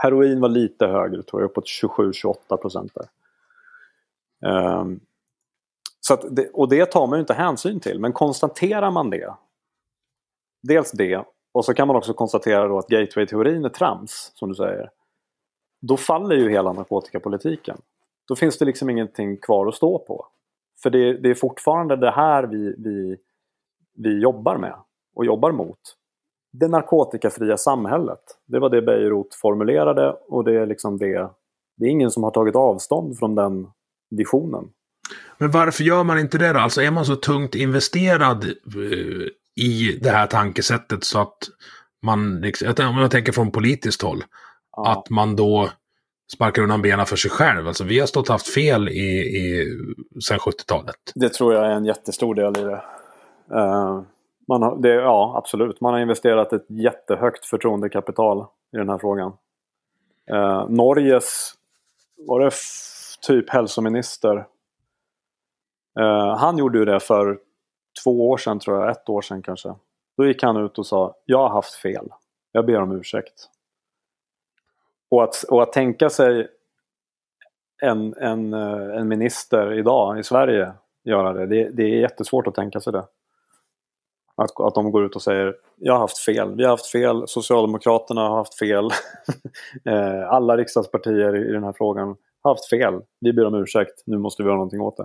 Heroin var lite högre, tror jag, uppåt tjugosju till tjugoåtta procent där. Um, så att det, och det tar man ju inte hänsyn till. Men konstaterar man det, dels det, och så kan man också konstatera då att gateway-teorin är trams, som du säger. Då faller ju hela narkotikapolitiken. Då finns det liksom ingenting kvar att stå på. För det, det är fortfarande det här vi, vi, vi jobbar med och jobbar mot. Det narkotikafria samhället. Det var det Bejerot formulerade, och det är liksom det. Det är ingen som har tagit avstånd från den visionen. Men varför gör man inte det då? Alltså är man så tungt investerad uh, i det här tankesättet så att man, liksom, om jag tänker från politiskt håll, ja. Att man då sparkar undan benen för sig själv. Alltså vi har stått haft fel i, i sedan sjuttiotalet. Det tror jag är en jättestor del i det. Uh, man har, det. Ja, absolut. Man har investerat ett jättehögt förtroendekapital i den här frågan. Uh, Norges var det f- typ hälsominister. Uh, han gjorde ju det för två år sedan, tror jag. Ett år sedan kanske. Då gick han ut och sa, jag har haft fel. Jag ber om ursäkt. Och att, och att tänka sig en, en, en minister idag i Sverige göra det, det, det är jättesvårt att tänka sig det. Att, att de går ut och säger, jag har haft fel, vi har haft fel, Socialdemokraterna har haft fel, alla riksdagspartier i den här frågan har haft fel, vi ber om ursäkt, nu måste vi göra någonting åt det.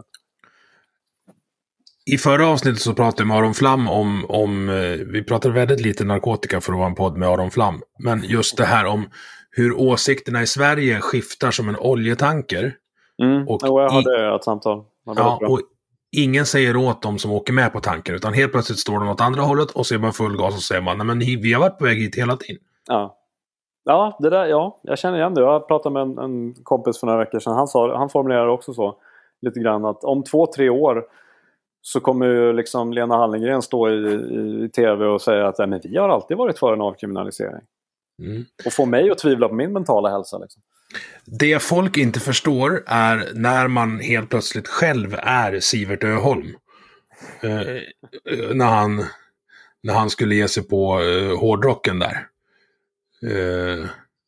I förra avsnittet så pratade vi med Aron Flam om, om, vi pratade väldigt lite narkotika för att vara en podd med Aron Flam, men just det här om hur åsikterna i Sverige skiftar som en oljetanker. Mm. Och, och jag hade i, ett samtal. Ja, och ingen säger åt dem som åker med på tanken, utan helt plötsligt står de åt andra hållet och så är man full gas och säger man, nej men vi har varit på väg hit hela tiden. Ja, ja, det där, ja jag känner igen det. Jag pratade med en, en kompis för några veckor sedan. Han, sa, han formulerade också så lite grann att om två, tre år så kommer ju liksom Lena Hallengren stå i, i, i tv och säga att men vi har alltid varit för en avkriminalisering. Mm. Och få mig att tvivla på min mentala hälsa liksom. Det folk inte förstår är när man helt plötsligt själv är Sivert Öholm. Eh, när, han, när han skulle ge sig på eh, hårdrocken där. Eh,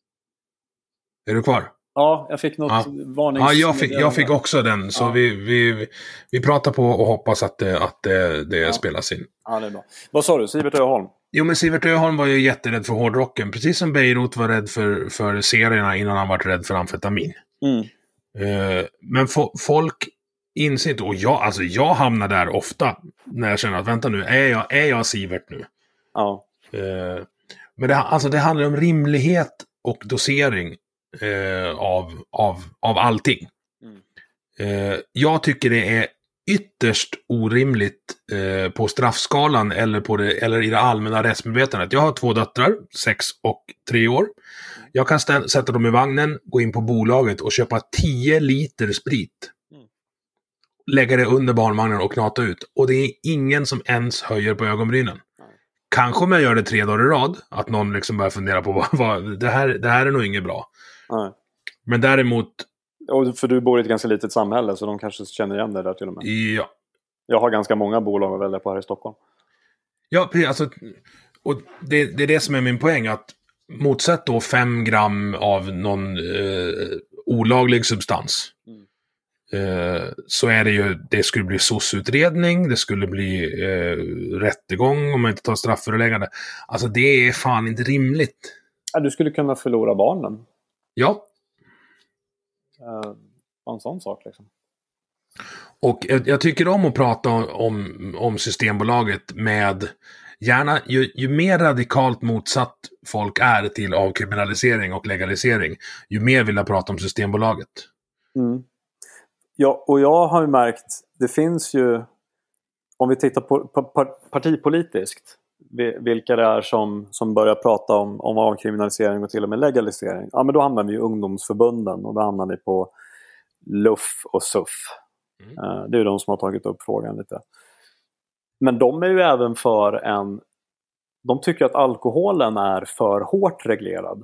är du kvar? Ja, jag fick något ja. varnings... Ja, jag fick, jag fick också den. Så ja. vi, vi, vi pratar på och hoppas att det, att det, det ja. spelas in. Ja, det är bra. Vad sa du? Sivert Öholm? Jo, men Sivert Öholm var ju jätterädd för hårdrocken. Precis som Bejerot var rädd för, för serierna innan han var rädd för amfetamin. Mm. Uh, men fo- folk inser inte, och jag, alltså jag hamnar där ofta när jag känner att vänta nu, är jag, är jag Sivert nu? Ja. Uh, men det, alltså det handlar om rimlighet och dosering uh, av, av, av allting. Mm. Uh, jag tycker det är ytterst orimligt eh, på straffskalan eller, på det, eller i det allmänna rättsmedvetandet. Jag har två döttrar, sex och tre år. Jag kan stä- sätta dem i vagnen, gå in på bolaget och köpa tio liter sprit. Lägga det under barnvagnen och knata ut. Och det är ingen som ens höjer på ögonbrynen. Kanske om jag gör det tre dagar i rad, att någon liksom börjar fundera på vad, vad, det, här, det här är nog inget bra. Nej. Men däremot... Och för du bor i ett ganska litet samhälle så de kanske känner igen det där till och med. Ja. Jag har ganska många bolag att välja på här i Stockholm. Ja, alltså, och det, det är det som är min poäng, att motsatt då fem gram av någon eh, olaglig substans mm. eh, så är det ju, det skulle bli S O S-utredning, det skulle bli eh, rättegång om man inte tar strafföreläggande. Alltså det är fan inte rimligt. Ja, du skulle kunna förlora barnen. Ja. Uh, en sån sak liksom. Och jag, jag tycker om att prata om, om Systembolaget med gärna, ju, ju mer radikalt motsatt folk är till avkriminalisering och legalisering, ju mer vill jag prata om Systembolaget. Mm. Ja, och jag har ju märkt, det finns ju, om vi tittar på, på, på partipolitiskt, vilka det är som, som börjar prata om, om avkriminalisering och till och med legalisering. Ja, men då hamnar vi i ungdomsförbunden och då hamnar vi på L U F och S U F. Mm. Det är ju de som har tagit upp frågan lite. Men de är ju även för en... De tycker att alkoholen är för hårt reglerad.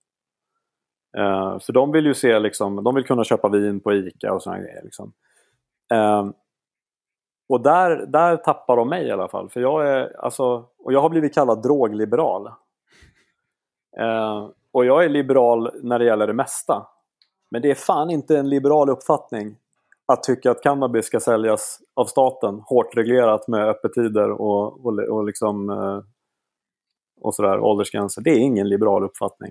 Uh, för de vill ju se liksom... De vill kunna köpa vin på ICA och sådana grejer liksom. Uh, och där, där tappar de mig i alla fall. För jag är... Alltså, och jag har blivit kallad drogliberal. Uh, Och jag är liberal när det gäller det mesta. Men det är fan inte en liberal uppfattning att tycka att cannabis ska säljas av staten, hårt reglerat med öppettider och, och, och liksom och sådär, åldersgränser. Det är ingen liberal uppfattning.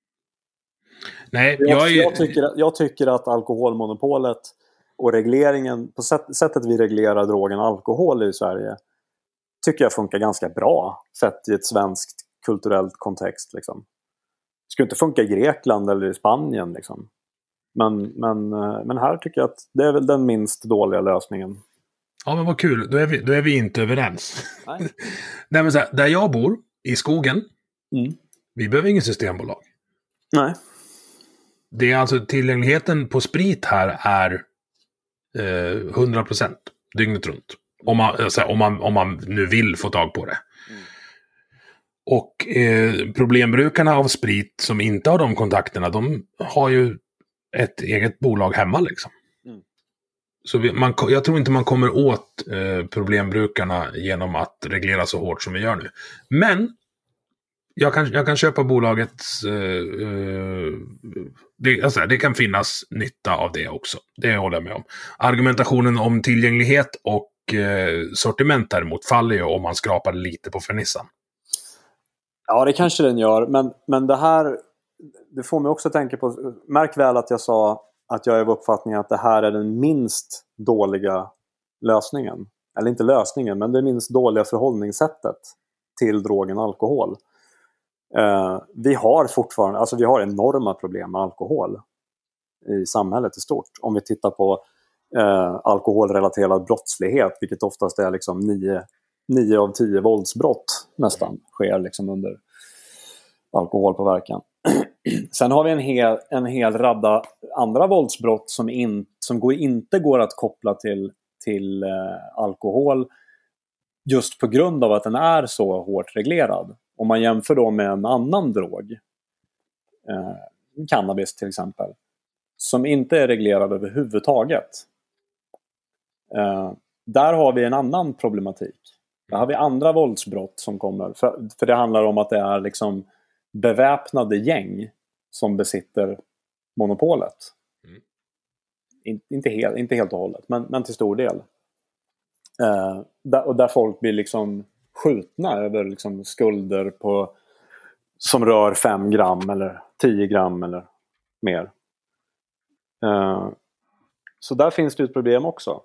Nej, jag, jag, är... jag, tycker, jag tycker att alkoholmonopolet och regleringen, på sätt, sättet vi reglerar drogen alkohol i Sverige, tycker jag funkar ganska bra sett i ett svenskt kulturellt kontext. Liksom. Det skulle inte funka i Grekland eller i Spanien. Liksom. Men, men, men här tycker jag att det är väl den minst dåliga lösningen. Ja, men vad kul. Då är vi, då är vi inte överens. Nej. Nej, men så här, där jag bor, i skogen, mm. vi behöver ingen systembolag. Nej. Det är alltså tillgängligheten på sprit här är eh, hundra procent dygnet runt. Om man, alltså, om, man, om man nu vill få tag på det. Mm. Och eh, problembrukarna av sprit som inte har de kontakterna, de har ju ett eget bolag hemma liksom. Mm. Så vi, man, jag tror inte man kommer åt eh, problembrukarna genom att reglera så hårt som vi gör nu. Men jag kan, jag kan köpa bolagets eh, eh, det, alltså, det kan finnas nytta av det också. Det håller jag med om. Argumentationen om tillgänglighet och eh, sortiment däremot faller ju om man skrapar lite på fernissan. Ja, det kanske den gör. Men, men det här, det får mig också tänka på, märk väl att jag sa att jag är av uppfattningen att det här är den minst dåliga lösningen. Eller inte lösningen, men det minst dåliga förhållningssättet till drogen alkohol. Uh, vi har fortfarande, alltså vi har enorma problem med alkohol i samhället i stort. Om vi tittar på uh, alkoholrelaterad brottslighet, vilket oftast är liksom nio, nio av tio våldsbrott nästan sker liksom under alkoholpåverkan. Sen har vi en hel, en hel radda andra våldsbrott som, in, som går, inte går att koppla till, till uh, alkohol just på grund av att den är så hårt reglerad. Om man jämför då med en annan drog, eh, cannabis till exempel, som inte är reglerad överhuvudtaget. Eh, där har vi en annan problematik. Där har vi andra våldsbrott som kommer. För, för det handlar om att det är liksom beväpnade gäng som besitter monopolet. Mm. In, inte, helt, inte helt och hållet, men, men till stor del. Eh, där, och där folk blir liksom skjutna över liksom skulder på, som rör fem gram eller tio gram eller mer. Uh, så där finns det ett problem också.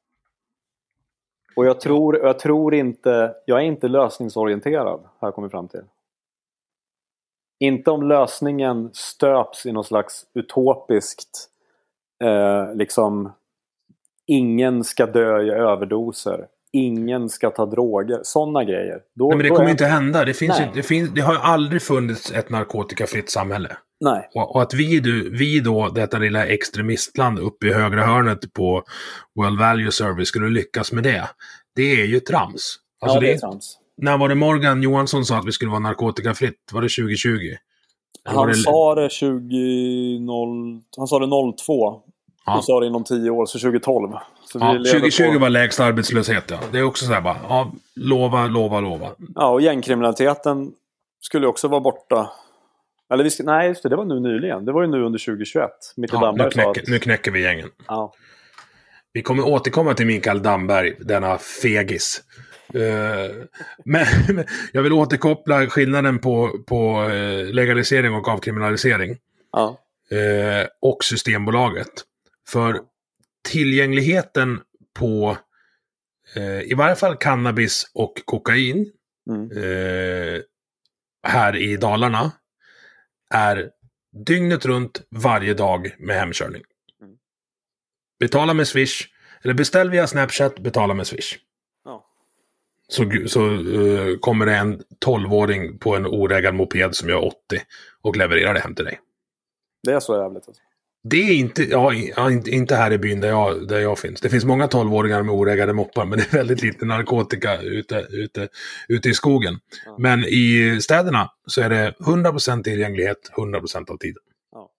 Och jag tror, jag tror inte, jag är inte lösningsorienterad, har jag kommit fram till. Inte om lösningen stöps i någon slags utopiskt uh, liksom ingen ska dö i överdoser. Ingen ska ta droger. Sådana grejer. Då, Nej, men det då kommer är... inte hända. Det, finns ju, det, finns, det har ju aldrig funnits ett narkotikafritt samhälle. Nej. Och, och att vi, du, vi då, detta lilla extremistland uppe i högra hörnet på World Value Service, skulle lyckas med det. Det är ju trams. Alltså ja, det är det, trams. När var det Morgan Johansson sa att vi skulle vara narkotikafritt? Var det tjugo tjugo? Han det... sa det tjugo noll Han sa det noll två. Ja. Och sa det inom tio år, så tjugo tolv. Så ja, tjugo tjugo på... var lägst arbetslöshet, ja. Det är också så här bara, ja, lova, lova, lova. Ja, och gängkriminaliteten skulle också vara borta. Eller vi ska... Nej, just det, det var nu nyligen. Det var ju nu under tjugo tjugoett. Mikael ja, Damberg nu, knäcker, att... nu knäcker vi gängen. Ja. Vi kommer återkomma till Mikael Damberg, denna fegis. Uh, men jag vill återkoppla skillnaden på, på uh, legalisering och avkriminalisering. Ja. Uh, och Systembolaget. För tillgängligheten på uh, i varje fall cannabis och kokain mm. uh, här i Dalarna är dygnet runt varje dag med hemkörning. Mm. Betala med Swish, eller beställ via Snapchat, betala med Swish. Ja. Så, så uh, kommer det en tolvåring på en oreggad moped som gör åttio och levererar det hem till dig. Det är så jävligt alltså. Det är inte, ja, inte här i byn där jag, där jag finns. Det finns många tolvåringar med oreggade moppar, men det är väldigt lite narkotika ute, ute, ute i skogen. Ja. Men i städerna så är det hundra procent tillgänglighet hundra procent av tiden. Ja.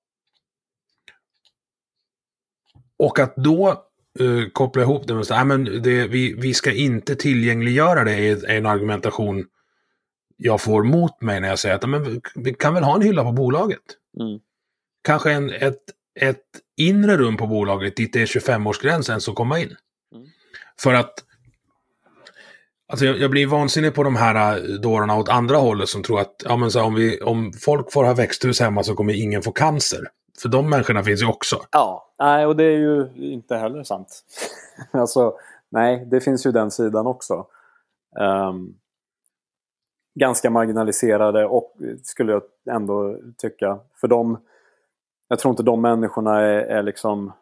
Och att då uh, koppla ihop det med så, äh, men det, vi, vi ska inte tillgängliggöra det är, är en argumentation jag får mot mig när jag säger att men, vi kan väl ha en hylla på bolaget. Mm. Kanske en, ett, ett inre rum på bolaget dit det är tjugofem-årsgränsen som kommer in. Mm. För att alltså jag, jag blir vansinnig på de här dårarna åt andra hållet som tror att ja, men så om, vi, om folk får ha växthus hemma så kommer ingen få cancer. För de människorna finns ju också. Ja, nej, och det är ju inte heller sant. Alltså, nej, det finns ju den sidan också. Um, ganska marginaliserade och skulle jag ändå tycka. För de, jag tror inte de människorna är, är liksom...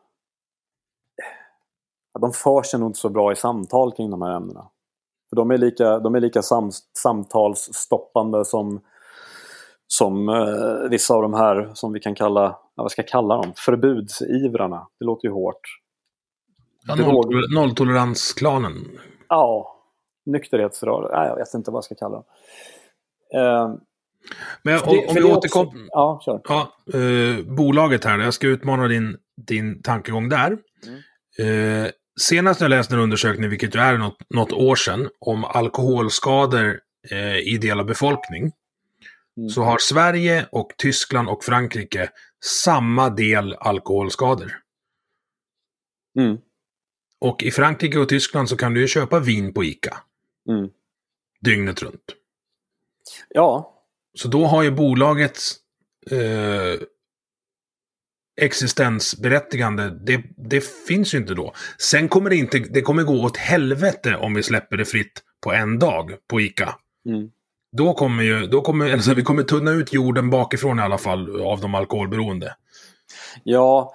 De för sig nog inte så bra i samtal kring de här ämnena. För de är lika, de är lika sam, samtalsstoppande som, som eh, vissa av de här som vi kan kalla, ja, vad ska jag kalla dem? Förbudsivrarna. Det låter ju hårt. Ja, noll, nolltoleransklanen. Ja, nykterhetsrörelse. Nej, jag vet inte vad jag ska kalla dem. Eh, Men det, om, om vi återkommer... Också, ja, kör. Ja, eh, bolaget här. Jag ska utmana din, din tankegång där. Mm. Eh, senast jag läste en undersökning, vilket ju är något, något år sedan, om alkoholskador eh, i del av befolkning. Mm. Så har Sverige och Tyskland och Frankrike samma del alkoholskador. Mm. Och i Frankrike och Tyskland så kan du ju köpa vin på ICA. Mm. Dygnet runt. Ja. Så då har ju bolagets eh, existensberättigande, det, det finns ju inte då. Sen kommer det inte, det kommer gå åt helvete om vi släpper det fritt på en dag på ICA. Mm. Då kommer ju, då kommer, alltså vi kommer tunna ut jorden bakifrån i alla fall av de alkoholberoende. Ja,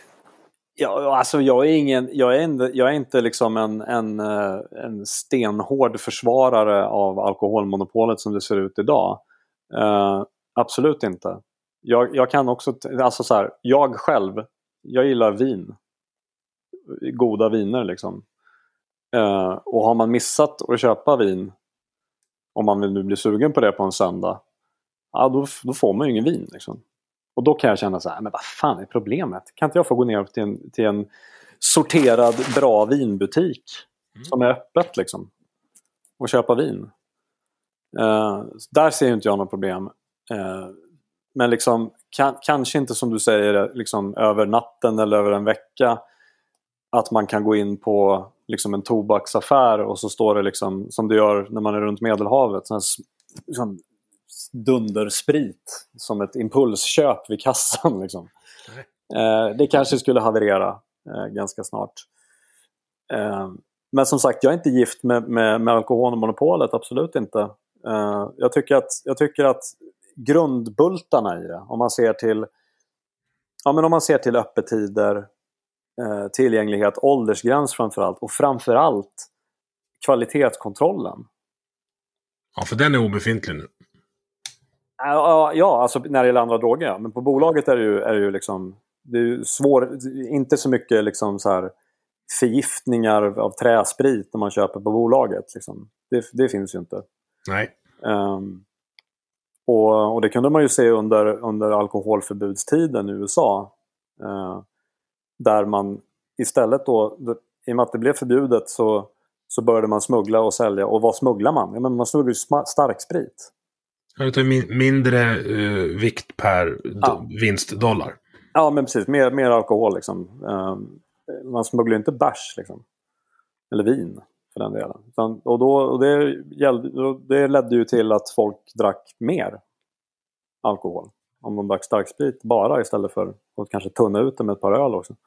ja alltså jag är ingen, jag är inte, jag är inte liksom en, en, en stenhård försvarare av alkoholmonopolet som det ser ut idag. Uh, absolut inte. Jag, jag kan också, alltså så här, jag själv, jag gillar vin. Goda viner liksom. Uh, och har man missat att köpa vin, om man vill nu bli sugen på det på en söndag, ja, då, då får man ju ingen vin liksom. Och då kan jag känna så här, men vad fan är problemet? Kan inte jag få gå ner till en, till en sorterad bra vinbutik mm. som är öppet liksom och köpa vin? Uh, där ser ju inte jag något problem. Uh, men liksom kan, kanske inte som du säger liksom över natten eller över en vecka att man kan gå in på liksom en tobaksaffär och så står det liksom som det gör när man är runt Medelhavet, sån här, liksom, dundersprit som ett impulsköp vid kassan liksom. Eh, det kanske skulle haverera eh, ganska snart. Eh, men som sagt, jag är inte gift med, med, med alkoholmonopolet, absolut inte. Eh, jag, tycker att, jag tycker att grundbultarna i det, om man ser till ja, men om man ser till öppettider, eh, tillgänglighet, åldersgräns framförallt och framförallt kvalitetskontrollen. Ja, för den är obefintlig nu. Ja, ja, alltså när det gäller andra droger. Ja. Men på bolaget är det ju, är det ju liksom, det är ju svår, inte så mycket liksom så här förgiftningar av träsprit när man köper på bolaget. Liksom. Det, det finns ju inte. Nej. Um, och, och det kunde man ju se under, under alkoholförbudstiden i U S A. Uh, där man istället då, i och med att det blev förbjudet så, så började man smuggla och sälja. Och vad smugglar man? Ja, men man smugglar ju starksprit. Det tar min, mindre uh, vikt per ja. vinstdollar. Ja, men precis. Mer, mer alkohol liksom. Um, man smugglar inte bärs liksom. Eller vin för den delen. Utan, och då, och det, gällde, det ledde ju till att folk drack mer alkohol. Om de drack starksprit bara istället för att kanske tunna ut det med ett par öl också.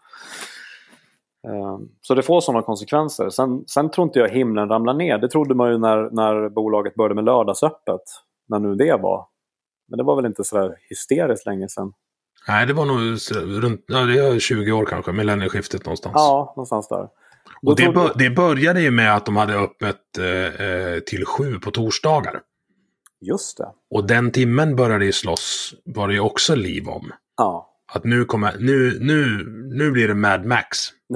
Um, så det får sådana konsekvenser. Sen, sen tror inte jag himlen ramlar ner. Det trodde man ju när, när bolaget började med lördagsöppet. När nu det var. Men det var väl inte sådär hysteriskt länge sedan. Nej, det var nog runt ja, det är tjugo år kanske. Millennieskiftet någonstans. Ja, någonstans där. Och det, bör, det började ju med att de hade öppet eh, till sju på torsdagar. Just det. Och den timmen började ju slåss. Var det ju också liv om. Ja. Att nu kommer nu, nu, nu blir det Mad Max.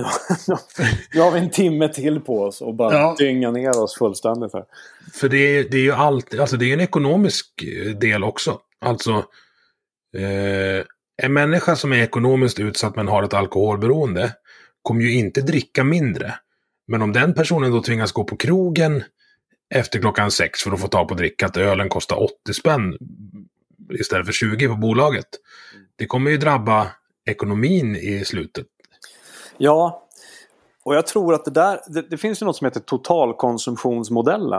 Nu har vi en timme till på oss och bara ja. dynga ner oss fullständigt här. För det är, det är ju allt, alltså det är en ekonomisk del också. Alltså eh, en människa som är ekonomiskt utsatt men har ett alkoholberoende kommer ju inte dricka mindre. Men om den personen då tvingas gå på krogen efter klockan sex för att få ta på dricka, att ölen kostar åttio spänn istället för tjugo på bolaget. Det kommer ju drabba ekonomin i slutet. Ja, och jag tror att det där, det, det finns ju något som heter totalkonsumtionsmodellen.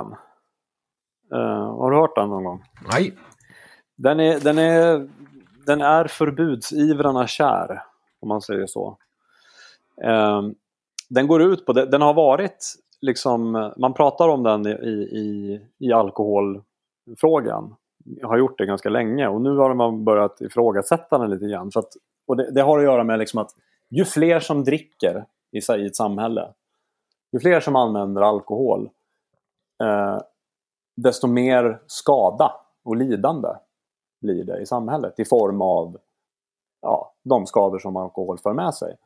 Uh, har du hört den någon gång? Nej. Den är, den är, den är förbudsivrarna kär, om man säger så. Uh, den går ut på, det, den har varit liksom, man pratar om den i, i, i alkoholfrågan. Jag har gjort det ganska länge och nu har man börjat ifrågasätta den lite grann. Så att, och det, det har att göra med liksom att ju fler som dricker i, i ett samhälle, ju fler som använder alkohol, eh, desto mer skada och lidande blir det i samhället i form av ja, de skador som alkohol för med sig.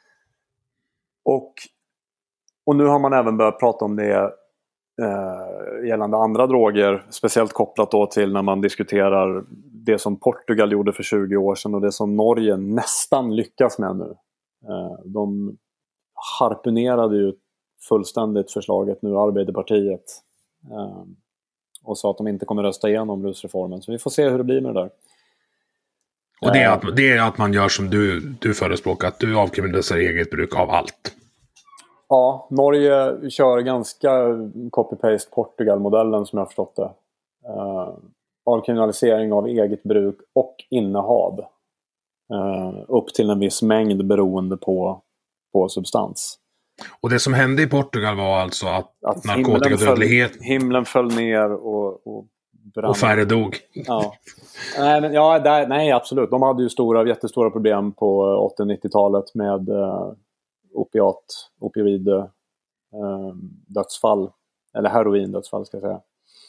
Och, och nu har man även börjat prata om det eh, gällande andra droger, speciellt kopplat då till när man diskuterar det som Portugal gjorde för tjugo år sedan och det som Norge nästan lyckas med nu. Eh, de harpunerade ju fullständigt förslaget nu, Arbeiderpartiet, eh, och sa att de inte kommer rösta igenom rusreformen. Så vi får se hur det blir med det där. Och det är att, det är att man gör som du, du förespråkar, att du avkriminaliserar eget bruk av allt. Ja, Norge kör ganska copy-paste Portugal-modellen som jag har förstått det. Uh, avkriminalisering av eget bruk och innehav. Uh, upp till en viss mängd beroende på, på substans. Och det som hände i Portugal var alltså att, att narkotikadödlighet... Himlen, himlen föll ner och... och Och färre dog. Ja, nej, men, ja där, nej absolut. De hade ju stora, jättestora problem på åttio- och nittiotalet med uh, opiat, opioid uh, dödsfall. Eller heroin dödsfall ska jag säga.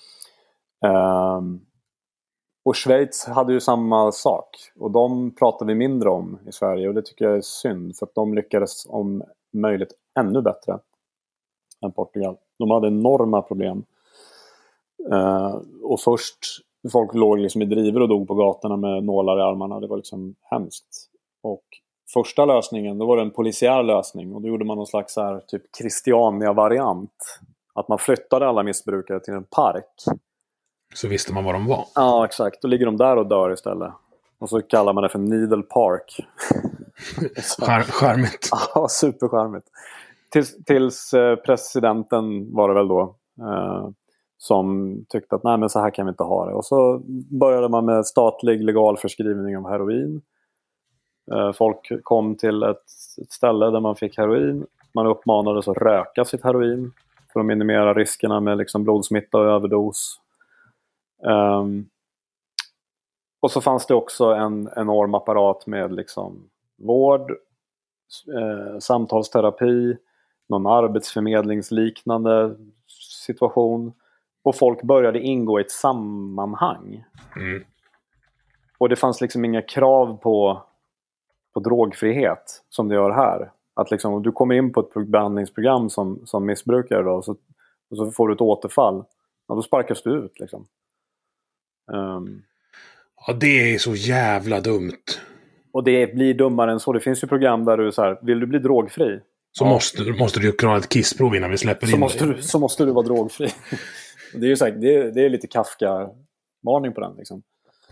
Um, och Schweiz hade ju samma sak. Och de pratar vi mindre om i Sverige. Och det tycker jag är synd. För att de lyckades om möjligt ännu bättre än Portugal. De hade enorma problem. Uh, och först folk låg liksom i driver och dog på gatorna med nålar i armarna. Det var liksom hemskt. Och första lösningen, då var det en polisiär lösning. Och då gjorde man någon slags så här, typ Christiania-variant. Att man flyttade alla missbrukare till en park. Så visste man var de var. Ja, exakt. Då ligger de där och dör istället. Och så kallar man det för Needle Park. Skär, skärmigt. Ja, superskärmigt. Tills, tills eh, presidenten var det väl då... Eh, som tyckte att nej men så här kan vi inte ha det. Och så började man med statlig legal förskrivning av heroin. Folk kom till ett, ett ställe där man fick heroin. Man uppmanades att röka sitt heroin för att minimera riskerna med liksom blodsmitta och överdos. Um, och så fanns det också en enorm apparat med liksom vård, eh, samtalsterapi, någon arbetsförmedlingsliknande situation. Och folk började ingå i ett sammanhang. Mm. Och det fanns liksom inga krav på, på drogfrihet som det gör här. Att liksom, om du kommer in på ett behandlingsprogram som, som missbrukare då, så, och så får du ett återfall. Ja, då sparkas du ut liksom. Um, ja, det är så jävla dumt. Och det blir dummare än så. Det finns ju program där du är så här, vill du bli drogfri? Så ja. måste, måste du kunna ha ett kissprov innan vi släpper så in måste du, Så måste du vara drogfri. Det är ju så här, det, är, det är lite Kafka-varning på den liksom.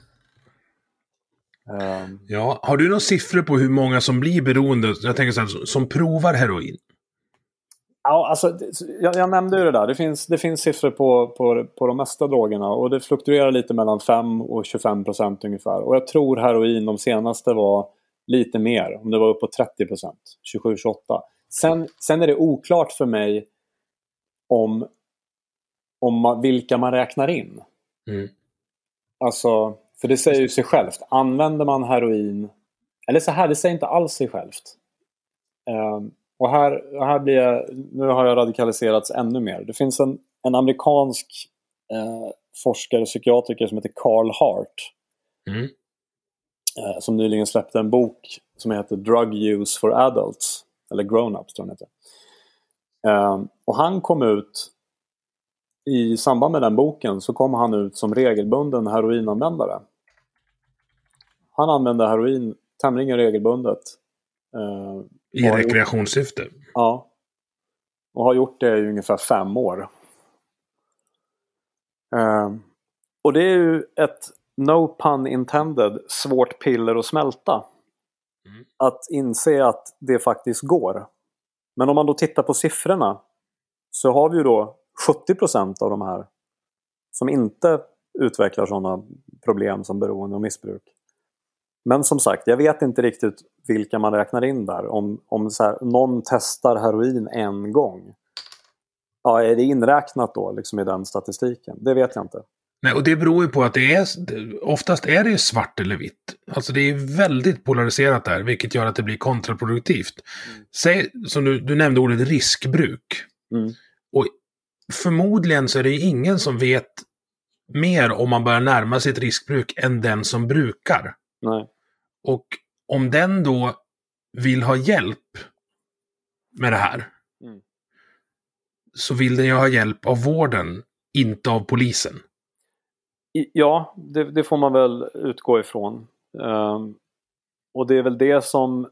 Um, ja, har du några siffror på hur många som blir beroende, jag tänker så här, som provar heroin? Ja, alltså, jag, jag nämnde ju det där. Det finns, det finns siffror på, på, på de mesta drogerna. Och det fluktuerar lite mellan fem och tjugofem procent ungefär. Och jag tror heroin de senaste var lite mer. Om det var upp på trettio procent. tjugosju till tjugoåtta. Sen, sen är det oklart för mig om, om man, vilka man räknar in. Mm. Alltså, för det säger ju sig självt. Använder man heroin... Eller så här, det säger inte alls sig självt. Um, Och här, här blir jag, nu har jag radikaliserats ännu mer. Det finns en, en amerikansk eh, forskare, psykiatriker som heter Carl Hart. Mm. Eh, som nyligen släppte en bok som heter Drug Use for Adults. Eller Grown-ups tror jag heter. Eh, och han kom ut, i samband med den boken så kom han ut som regelbunden heroinanvändare. Han använde heroin tämligen regelbundet. Eh, I rekreationssyfte? Ja. Och har gjort det i ungefär fem år. Uh, och det är ju ett, no pun intended, svårt piller att smälta. Mm. Att inse att det faktiskt går. Men om man då tittar på siffrorna så har vi ju då sjuttio procent av de här som inte utvecklar sådana problem som beroende och missbruk. Men som sagt, jag vet inte riktigt vilka man räknar in där. Om, om så här, någon testar heroin en gång. Ja, är det inräknat då liksom i den statistiken? Det vet jag inte. Nej, och det beror ju på att det är, oftast är det ju svart eller vitt. Alltså det är väldigt polariserat där, vilket gör att det blir kontraproduktivt. Mm. Säg, som du, du nämnde ordet riskbruk. Mm. Och förmodligen så är det ju ingen som vet mer om man börjar närma sig ett riskbruk än den som brukar. Nej. Och om den då vill ha hjälp med det här, mm. så vill den ju ha hjälp av vården, inte av polisen. Ja, det, det får man väl utgå ifrån. Um, och det är väl det som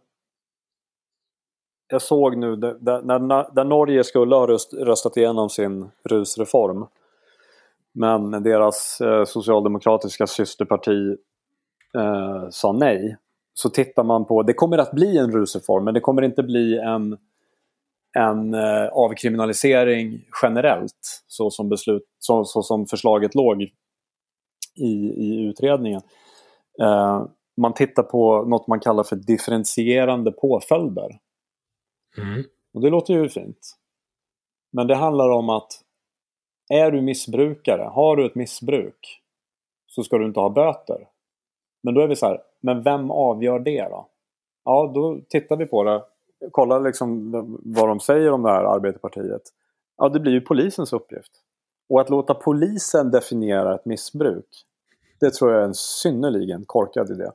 jag såg nu, där, där, där Norge skulle ha röst, röstat igenom sin rusreform. Men deras eh, socialdemokratiska systerparti eh, sa nej. Så tittar man på, det kommer att bli en rusreform, men det kommer inte bli en, en eh, avkriminalisering generellt. Så som, beslut, så, så som förslaget låg i, i utredningen. Eh, man tittar på något man kallar för differentierande påföljder. Mm. Och det låter ju fint. Men det handlar om att är du missbrukare, har du ett missbruk, så ska du inte ha böter. Men då är vi så här, men vem avgör det då? Ja, då tittar vi på det. Kollar liksom vad de säger om det här Arbetarpartiet. Ja, det blir ju polisens uppgift. Och att låta polisen definiera ett missbruk, det tror jag är en synnerligen korkad idé.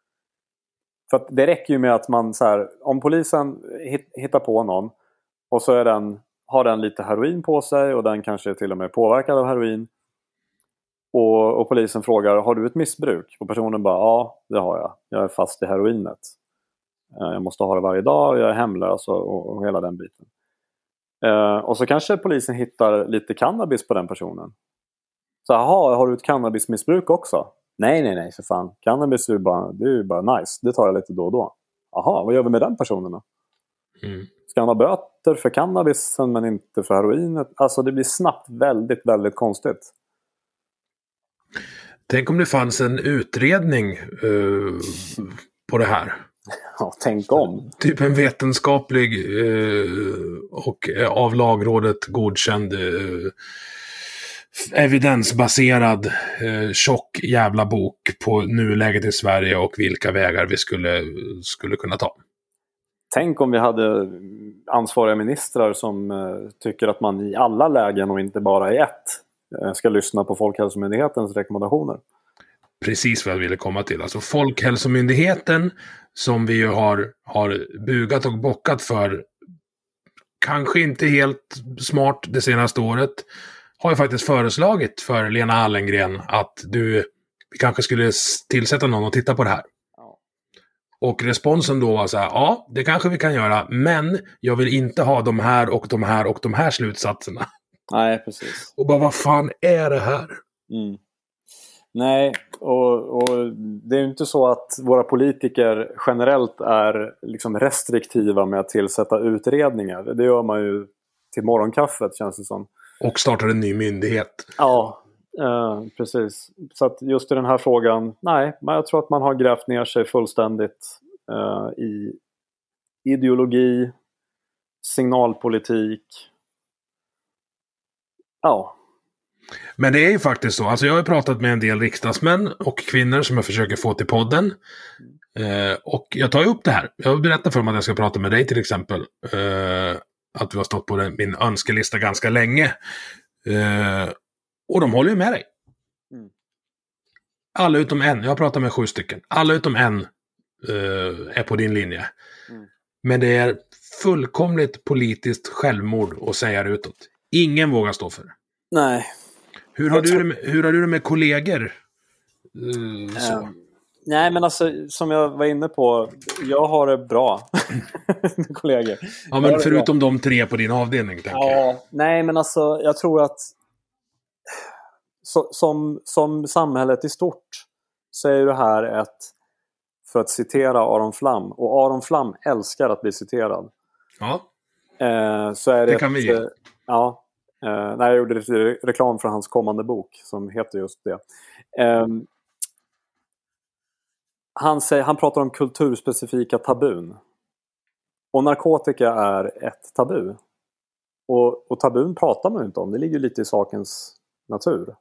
För att det räcker ju med att man så här, om polisen hittar på någon och så är den, har den lite heroin på sig och den kanske är till och med påverkad av heroin. Och, och polisen frågar, har du ett missbruk? Och personen bara, ja det har jag. Jag är fast i heroinet. Jag måste ha det varje dag, jag är hemlös och, och, och hela den biten. Uh, och så kanske polisen hittar lite cannabis på den personen. Så aha, har du ett cannabismissbruk också? Nej, nej, nej, för fan. Cannabis är ju bara, det är ju bara nice. Det tar jag lite då och då. Aha, vad gör vi med den personen då? Mm. Ska han ha böter för cannabisen men inte för heroinet? Alltså det blir snabbt väldigt, väldigt konstigt. Tänk om det fanns en utredning uh, på det här. Ja, tänk om. Typ en vetenskaplig uh, och av lagrådet godkänd uh, evidensbaserad uh, tjock jävla bok på nuläget i Sverige och vilka vägar vi skulle, skulle kunna ta. Tänk om vi hade ansvariga ministrar som uh, tycker att man i alla lägen och inte bara i ett uh, ska lyssna på Folkhälsomyndighetens rekommendationer. Precis vad jag ville komma till. Alltså Folkhälsomyndigheten som vi ju har, har bugat och bockat för, kanske inte helt smart det senaste året, har ju faktiskt föreslagit för Lena Hallengren att du vi kanske skulle tillsätta någon och titta på det här. Ja. Och responsen då var så här, ja det kanske vi kan göra, men jag vill inte ha de här och de här och de här slutsatserna. Nej, precis. Och bara, vad fan är det här? Mm. Nej, och, och det är ju inte så att våra politiker generellt är liksom restriktiva med att tillsätta utredningar. Det gör man ju till morgonkaffet, känns det som. Och startar en ny myndighet. Ja, eh, precis. Så att just i den här frågan, nej, men jag tror att man har grävt ner sig fullständigt eh, i ideologi, signalpolitik. Ja. Men det är ju faktiskt så. Alltså jag har pratat med en del riksdagsmän och kvinnor som jag försöker få till podden. Eh, och jag tar upp det här. Jag berättar för dem att jag ska prata med dig till exempel. Eh, att du har stått på den, min önskelista ganska länge. Eh, och de håller ju med dig. Mm. Alla utom en. Jag har pratat med sju stycken. Alla utom en eh, är på din linje. Mm. Men det är fullkomligt politiskt självmord att säga det utåt. Ingen vågar stå för det. Nej. Hur har, du det med, hur har du det med kollegor? Uh, så? Um, nej, men alltså som jag var inne på, jag har det bra med kollegor. Ja, men förutom bra. De tre på din avdelning, tänker ja, jag. Nej, men alltså jag tror att så, som, som samhället i stort så är det här ett, för att citera Aron Flam, och Aron Flam älskar att bli citerad. Ja, eh, så är det, det kan ett, vi ge. eh, ja, eh, när jag gjorde re- reklam för hans kommande bok som heter just det. Eh, han, säger, han pratar om kulturspecifika tabun. Och narkotika är ett tabu. Och, och tabun pratar man ju inte om. Det ligger lite i sakens natur.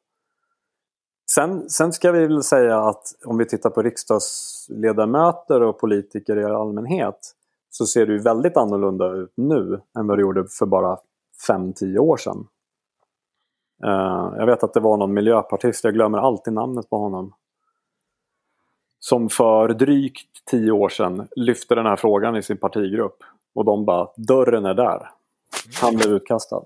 Sen, sen ska vi väl säga att om vi tittar på riksdagsledamöter och politiker i allmänhet, så ser det ju väldigt annorlunda ut nu än vad det gjorde för bara fem till tio år sedan. Uh, jag vet att det var någon miljöpartist, jag glömmer alltid namnet på honom, som för drygt tio år sedan lyfte den här frågan i sin partigrupp. Och de bara, dörren är där. Han blev utkastad.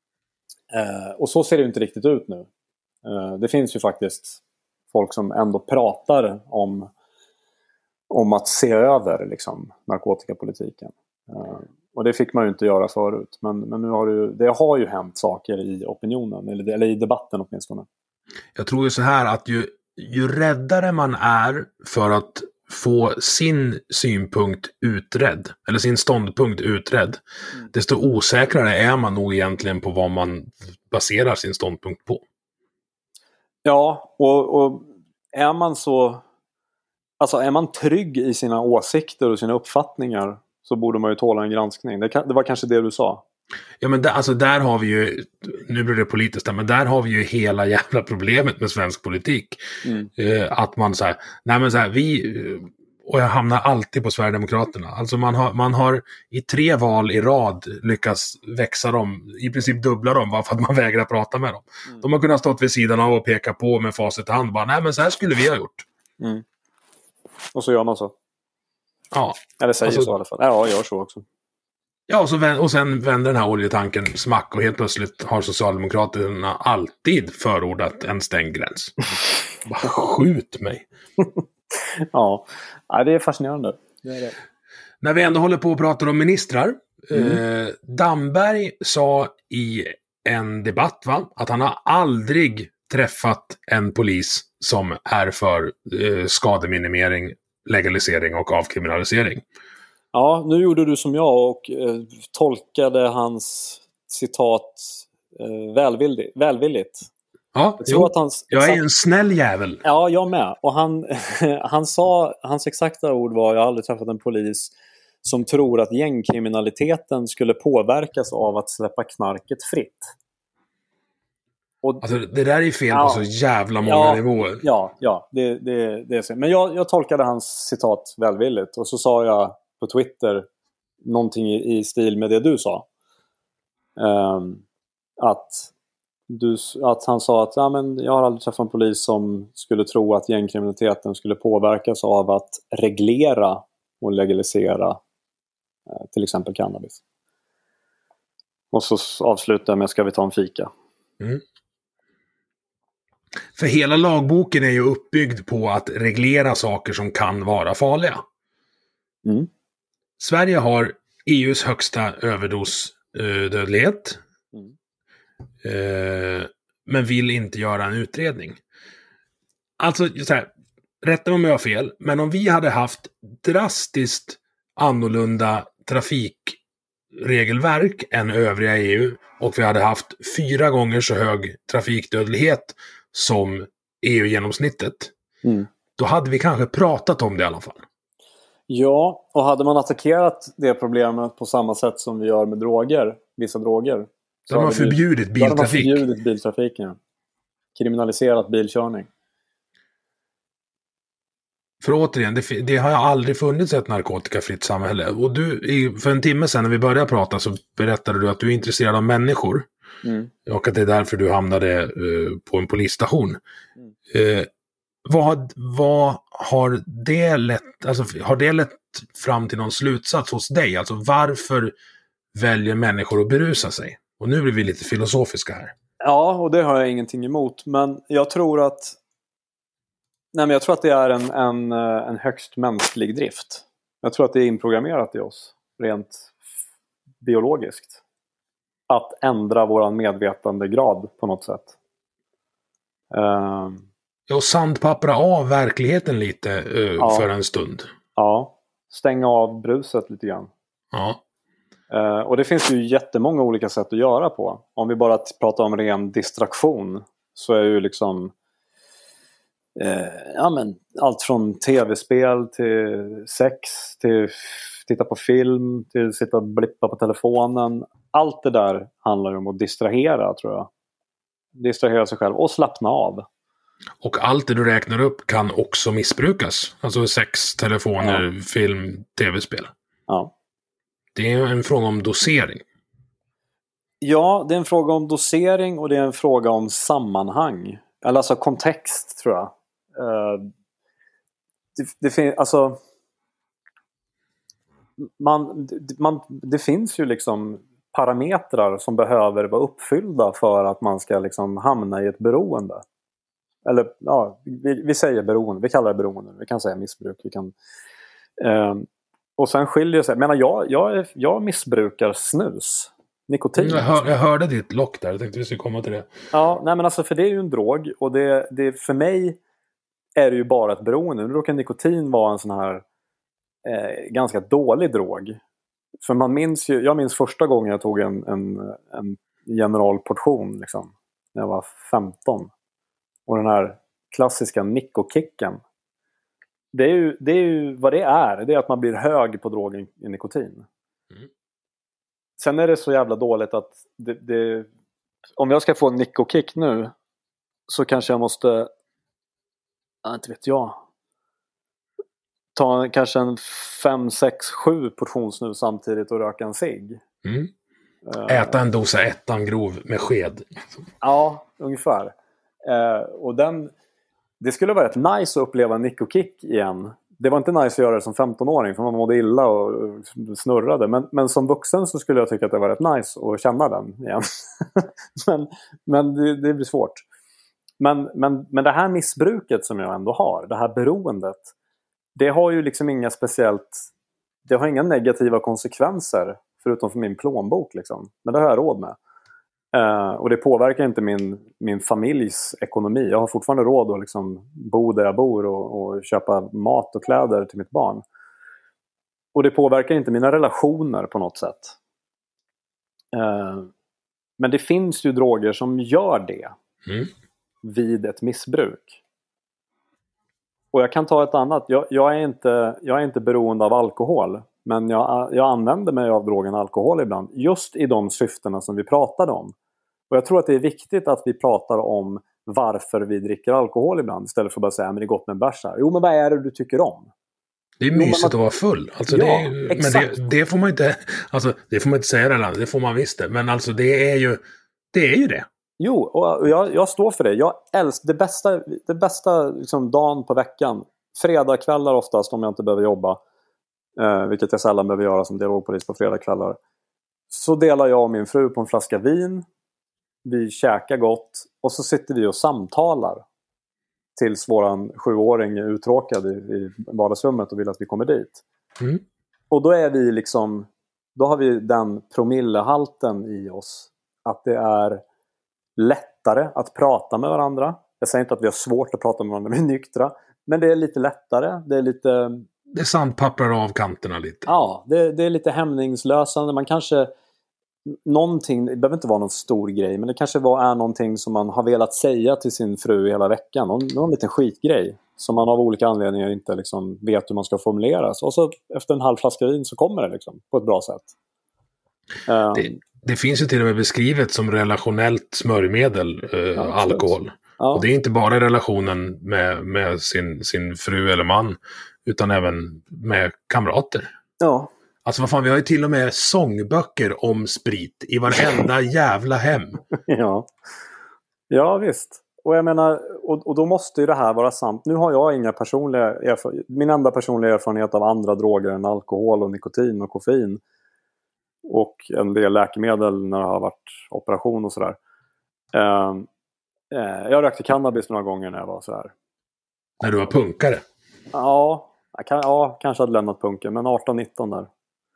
Uh, och så ser det inte riktigt ut nu. Uh, det finns ju faktiskt folk som ändå pratar om, om att se över liksom, narkotikapolitiken. Uh, och det fick man ju inte göra förut. Men, men nu har det, ju, det har ju hänt saker i opinionen, eller, eller i debatten åtminstone. Jag tror ju så här att ju, ju räddare man är för att få sin synpunkt utredd, eller sin ståndpunkt utredd, mm. desto osäkrare är man nog egentligen på vad man baserar sin ståndpunkt på. Ja, och, och är man så, alltså är man trygg i sina åsikter och sina uppfattningar, så borde man ju tåla en granskning. Det, kan, det var kanske det du sa. Ja, men där, alltså där har vi ju, nu blir det politiskt där, men där har vi ju hela jävla problemet med svensk politik. Mm. Eh, att man så här, nej men så här, vi, och jag hamnar alltid på Sverigedemokraterna. Alltså man har, man har i tre val i rad lyckats växa dem, i princip dubbla dem, varför att man vägrar prata med dem. Mm. De har kunnat stått vid sidan av och peka på med facit i hand, bara, nej men så här skulle vi ha gjort. Mm. Och så gör man så. Ja. Eller säger alltså, så i alla fall. Ja, gör så också. Ja, och, så vänd, och sen vänder den här oljetanken smack och helt plötsligt har Socialdemokraterna alltid förordat en stängd gräns. Bara skjut mig. Ja, det är fascinerande. Det är det. När vi ändå håller på och pratar om ministrar. Mm. Eh, Damberg sa i en debatt va, att han har aldrig träffat en polis som är för eh, skademinimering, legalisering och avkriminalisering. Ja, nu gjorde du som jag och eh, tolkade hans citat eh, välvilligt. välvilligt. Ja, jag, tror att hans, jag är en snäll jävel. Ja, jag med. Och han, han sa, hans exakta ord var, jag har aldrig träffat en polis som tror att gängkriminaliteten skulle påverkas av att släppa knarket fritt. Och, alltså det där är fel ja, på så jävla många ja, nivåer. Ja, ja det, det, det är så. Men jag, jag tolkade hans citat välvilligt. Och så sa jag på Twitter någonting i, i stil med det du sa. Um, att, du, att han sa att ja, men jag har aldrig träffat en polis som skulle tro att gängkriminaliteten skulle påverkas av att reglera och legalisera uh, till exempel cannabis. Och så avslutar jag med, ska vi ta en fika? Mm. För hela lagboken är ju uppbyggd på att reglera saker som kan vara farliga. Mm. Sverige har E U:s högsta överdosdödlighet. Mm. Eh, men vill inte göra en utredning. Alltså, så här, rätta mig om jag har fel, men om vi hade haft drastiskt annorlunda trafikregelverk än övriga E U och vi hade haft fyra gånger så hög trafikdödlighet som E U-genomsnittet, mm. då hade vi kanske pratat om det i alla fall. Ja, och hade man attackerat det problemet på samma sätt som vi gör med droger, vissa droger. Så de har förbjudit vi, biltrafik. De har förbjudit biltrafiken, ja. Kriminaliserat bilkörning. För återigen, det, det har aldrig funnits ett narkotikafritt samhälle. Och du, för en timme sedan när vi började prata så berättade du att du är intresserad av människor. Mm. Och att det är därför du hamnade uh, på en polisstation. Mm. Uh, vad, vad har det lett, alltså, har det lett fram till någon slutsats hos dig? Alltså varför väljer människor att berusa sig? Och nu blir vi lite filosofiska här. Ja, och det har jag ingenting emot. Men jag tror att nej, men jag tror att det är en, en, en högst mänsklig drift. Jag tror att det är inprogrammerat i oss rent biologiskt. Att ändra våran medvetandegrad på något sätt. Uh, och sandpappra av verkligheten lite uh, ja. för en stund. Ja, stänga av bruset lite grann. Ja. Uh, och det finns ju jättemånga olika sätt att göra på. Om vi bara pratar om ren distraktion så är ju liksom uh, ja, men allt från tv-spel till sex till titta på film till sitta och blippa på telefonen. Allt det där handlar ju om att distrahera, tror jag. Distrahera sig själv och slappna av. Och allt det du räknar upp kan också missbrukas. Alltså sex, telefoner, ja. Film, tv-spel. Ja. Det är en fråga om dosering. Ja, det är en fråga om dosering och det är en fråga om sammanhang. Eller alltså kontext, tror jag. Uh, det, det finns, alltså... Man, man, det finns ju liksom parametrar som behöver vara uppfyllda för att man ska liksom hamna i ett beroende. Eller ja, vi, vi säger beroende, vi kallar det beroende, vi kan säga missbruk. Vi kan, eh, och sen skiljer sig, menar jag, jag, är, jag missbrukar snus, nikotin. Jag, hör, jag hörde ditt lock där, jag tänkte vi skulle komma till det. Ja, nej men alltså för det är ju en drog och det, det, för mig är det ju bara ett beroende. Nu råkar nikotin vara en sån här Eh, ganska dålig drog. För man minns ju, jag minns första gången jag tog en, en, en generalportion liksom, när jag var femton. Och den här klassiska nikokicken. Det är ju, det är ju vad det är. Det är att man blir hög på drogen i nikotin. Mm. Sen är det så jävla dåligt att det, det, om jag ska få en nikokick nu så kanske jag måste, jag inte vet jag, ta kanske en fem, sex, sju portions nu samtidigt och röka en cigg. Mm. Uh, Äta en dosa ettan grov med sked. Ja, ungefär. Uh, och den, det skulle vara rätt nice att uppleva en nikokick igen. Det var inte nice att göra det som femtonåring för man mådde illa och snurrade. Men, men som vuxen så skulle jag tycka att det var rätt nice att känna den igen. men men det, det blir svårt. Men, men, men det här missbruket som jag ändå har, det här beroendet, det har ju liksom inga speciellt, det har inga negativa konsekvenser förutom för min plånbok liksom. Men det har jag råd med. Uh, och det påverkar inte min, min familjs ekonomi. Jag har fortfarande råd att liksom bo där jag bor och, och köpa mat och kläder till mitt barn. Och det påverkar inte mina relationer på något sätt. Uh, men det finns ju droger som gör det mm. vid ett missbruk. Och jag kan ta ett annat. Jag, jag, är, inte, jag är inte beroende av alkohol. Men jag, jag använder mig av drogen alkohol ibland. Just i de syftena som vi pratade om. Och jag tror att det är viktigt att vi pratar om varför vi dricker alkohol ibland. Istället för att bara säga, men det är gott med bärs här. Jo, men vad är det du tycker om? Det är mysigt att vara full. Alltså, ja, det är, men det, det får man inte, alltså, det får man inte säga det, det får man visst det. Men alltså det är ju det. Är ju det. Jo, och jag, jag står för det. Jag älskar det bästa, det bästa liksom, dagen på veckan. Fredagkvällar oftast om jag inte behöver jobba. Eh, vilket jag sällan behöver göra som dialogpolis på fredagkvällar. Så delar jag och min fru på en flaska vin. Vi käkar gott. Och så sitter vi och samtalar. Tills våran sjuåring är uttråkad i, i vardagsrummet och vill att vi kommer dit. Mm. Och då är vi liksom, då har vi den promillehalten i oss. Att det är lättare att prata med varandra. Jag säger inte att vi har svårt att prata med varandra med nyktra. Men det är lite lättare. Det är lite... Det sandpapprar av kanterna lite. Ja, det, det är lite hämningslösande. Man kanske... Någonting, det behöver inte vara någon stor grej. Men det kanske var, är någonting som man har velat säga till sin fru hela veckan. Någon, någon liten skitgrej. Som man av olika anledningar inte liksom vet hur man ska formulera. Och så efter en halv flaska vin så kommer det liksom på ett bra sätt. Um, det, det finns ju till och med beskrivet som relationellt smörjmedel, eh, ja, alkohol. Ja. Och det är inte bara relationen med, med sin, sin fru eller man. Utan även med kamrater. Ja. Alltså vad fan, vi har ju till och med sångböcker om sprit i varenda jävla hem. Ja. Ja, visst. Och jag menar, och, och då måste ju det här vara sant. Nu har jag inga personliga erfarenheter. Min enda personliga erfarenhet av andra droger än alkohol och nikotin och koffein. Och en del läkemedel när det har varit operation och sådär. Uh, uh, jag rökte cannabis några gånger när jag var sådär. När du var punkare? Ja, jag kan, ja kanske hade lämnat punken. Men arton nitton där.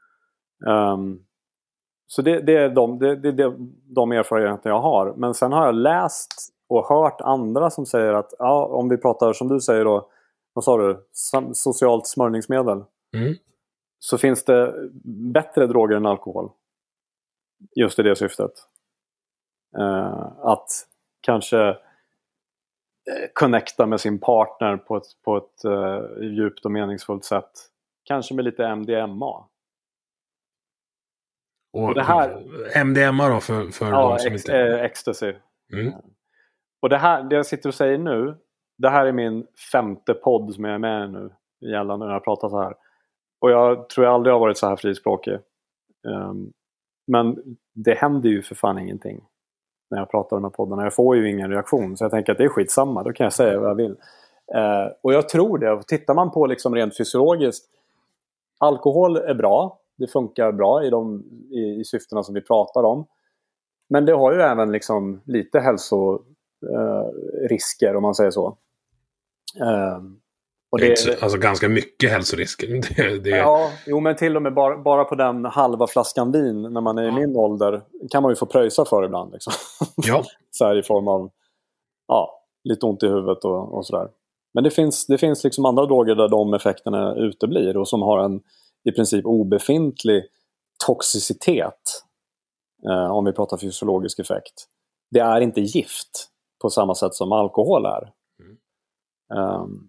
Um, så det, det är de, det, det, det, de erfarenheter jag har. Men sen har jag läst och hört andra som säger att ja, om vi pratar som du säger då, vad sa du, socialt smörjningsmedel, Mm. så finns det bättre droger än alkohol just i det syftet. Uh, att kanske connecta med sin partner på ett, på ett uh, djupt och meningsfullt sätt. Kanske med lite M D M A. Och, och det här, M D M A då för, för ja, de som ex, inte... eh, ecstasy. Mm. Och det här, det jag sitter och säger nu, det här är min femte podd som jag är med i nu, gällande när jag pratar så här. Och jag tror jag aldrig har varit så här frispråkig. Um, men det händer ju för fan ingenting när jag pratar om de här poddarna. Jag får ju ingen reaktion, så jag tänker att det är skitsamma. Då kan jag säga vad jag vill. Uh, och jag tror det. Tittar man på liksom rent fysiologiskt, alkohol är bra. Det funkar bra i de i, i syftena som vi pratar om. Men det har ju även liksom lite hälsorisker, uh, om man säger så. Uh, Och det, det, det, alltså ganska mycket hälsorisker. Det, det... Ja, jo, men till och med bara, bara på den halva flaskan vin när man är i ja. min ålder kan man ju få pröjsa för ibland. Liksom. Ja. Så här i form av ja, lite ont i huvudet och, och sådär. Men det finns, det finns liksom andra droger där de effekterna uteblir och som har en i princip obefintlig toxicitet. Eh, om vi pratar fysiologisk effekt. Det är inte gift på samma sätt som alkohol är. Mm. Um,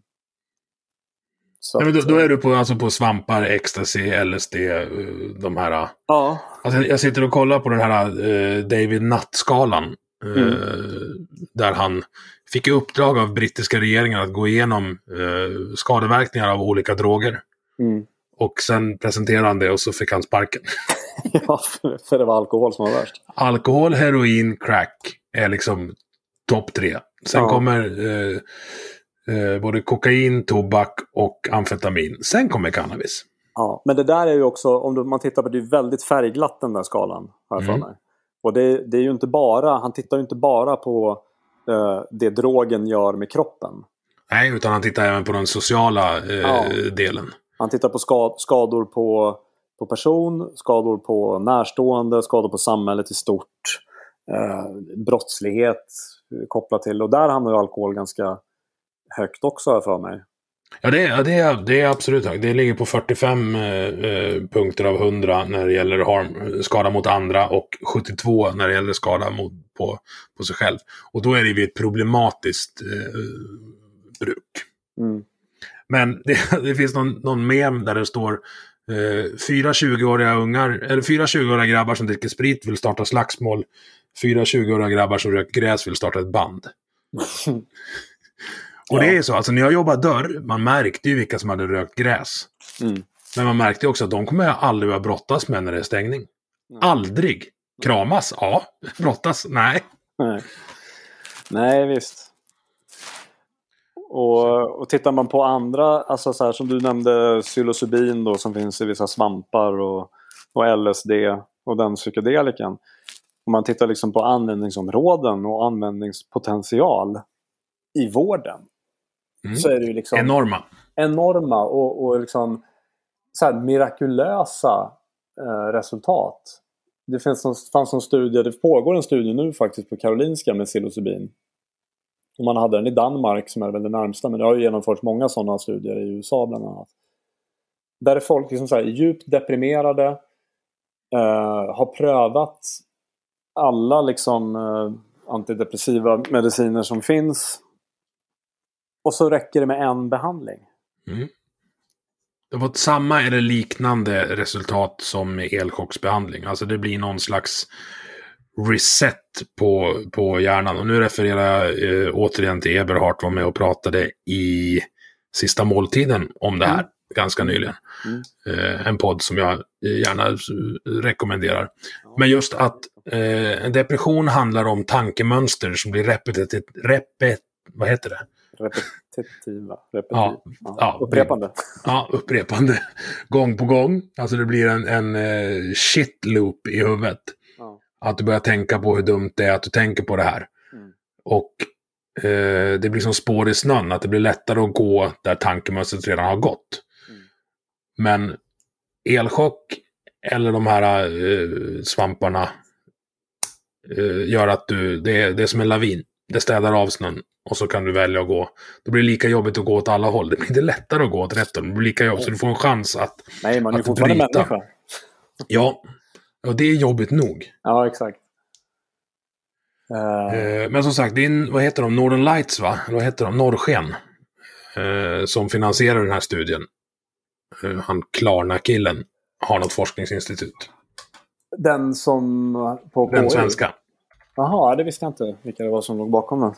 Så Nej, men då, då är du på, alltså på svampar, ecstasy, L S D, de här. Ja. Alltså jag sitter och kollar på den här uh, David Nutt-skalan. Uh, mm. Där han fick i uppdrag av brittiska regeringen att gå igenom uh, skadeverkningar av olika droger. Mm. Och sen presenterade han det och så fick han sparken. Ja, för det var alkohol som var värst. Alkohol, heroin, crack är liksom topp tre. Sen ja. kommer... Uh, Eh, både kokain, tobak och amfetamin. Sen kommer cannabis. Ja, men det där är ju också, om man tittar på det, är väldigt färgglatt den där skalan här för mig. Och det, det är ju inte bara, han tittar ju inte bara på eh, det drogen gör med kroppen. Nej, utan han tittar även på den sociala eh, ja. delen. Han tittar på skad, skador på, på person, skador på närstående, skador på samhället i stort. Eh, brottslighet kopplat till, och där hamnar ju alkohol ganska högt också här för mig. Ja, det är, det är, det är absolut högt. Det ligger på fyrtiofem eh, punkter av hundra när det gäller harm, skada mot andra och sjuttiotvå när det gäller skada mot, på, på sig själv. Och då är det ju ett problematiskt eh, bruk. Mm. Men det, det finns någon, någon mem där det står eh, fyra tjugoåriga ungar, eller fyra tjugoåriga grabbar som dricker sprit vill starta slagsmål. Fyra tjugoåriga grabbar som röker gräs vill starta ett band. Och ja. det är så, alltså när jag jobbade dörr, man märkte ju vilka som hade rökt gräs. Mm. Men man märkte också att de kommer jag aldrig att brottas med när det är stängning. Nej. Aldrig. Kramas? Ja. Brottas? Nej. Nej, Nej visst. Och, och tittar man på andra, alltså så här, som du nämnde psilocybin då, som finns i vissa svampar och, och L S D och den psykedeliken. Om man tittar liksom på användningsområden och användningspotential i vården. Mm. Så är det ju liksom enorma. Enorma och, och liksom så här mirakulösa eh, resultat. Det finns en, fanns en studie, det pågår en studie nu faktiskt på Karolinska med psilocybin. Och man hade den i Danmark som är väl det närmsta, men det har ju genomförts många sådana studier i U S A bland annat. Där är folk liksom så här djupt deprimerade, eh, har prövat alla liksom eh, antidepressiva mediciner som finns. Och så räcker det med en behandling. Mm. Det var samma eller liknande resultat som med elchocksbehandling. Alltså det blir någon slags reset på, på hjärnan. Och nu refererar jag eh, återigen till Eberhard, var med och pratade i Sista måltiden om det här mm. ganska nyligen. Mm. Eh, en podd som jag gärna rekommenderar. Men just att eh, en depression handlar om tankemönster som blir repetitivt, repet, vad heter det? Repetitiva. Repetitiv. Ja, ja. Ja, upprepande. Ja, upprepande. Gång på gång. Alltså det blir en, en uh, shit loop i huvudet. Ja. Att du börjar tänka på hur dumt det är att du tänker på det här. Mm. Och uh, det blir som spår i snön. Att det blir lättare att gå där tankemönstret redan har gått. Mm. Men elchock eller de här uh, svamparna uh, gör att du, det är, det är som en lavin. det städar av snön och så kan du välja att gå. Då blir det lika jobbigt att gå åt alla håll. Det blir inte lättare att gå åt rätt håll. Det blir lika jobbigt, så du får en chans att Nej, man är ju att fortfarande bryta. människa. Ja, och det är jobbigt nog. Ja, exakt. Uh... Eh, men som sagt, det är en, vad heter de? Northern Lights, va? Eller vad heter de? Norrsken. Eh, som finansierar den här studien. Eh, han Klarna-killen har något forskningsinstitut. Den som på Den svenska. Jaha, det visste jag inte vilka det var som låg bakom den.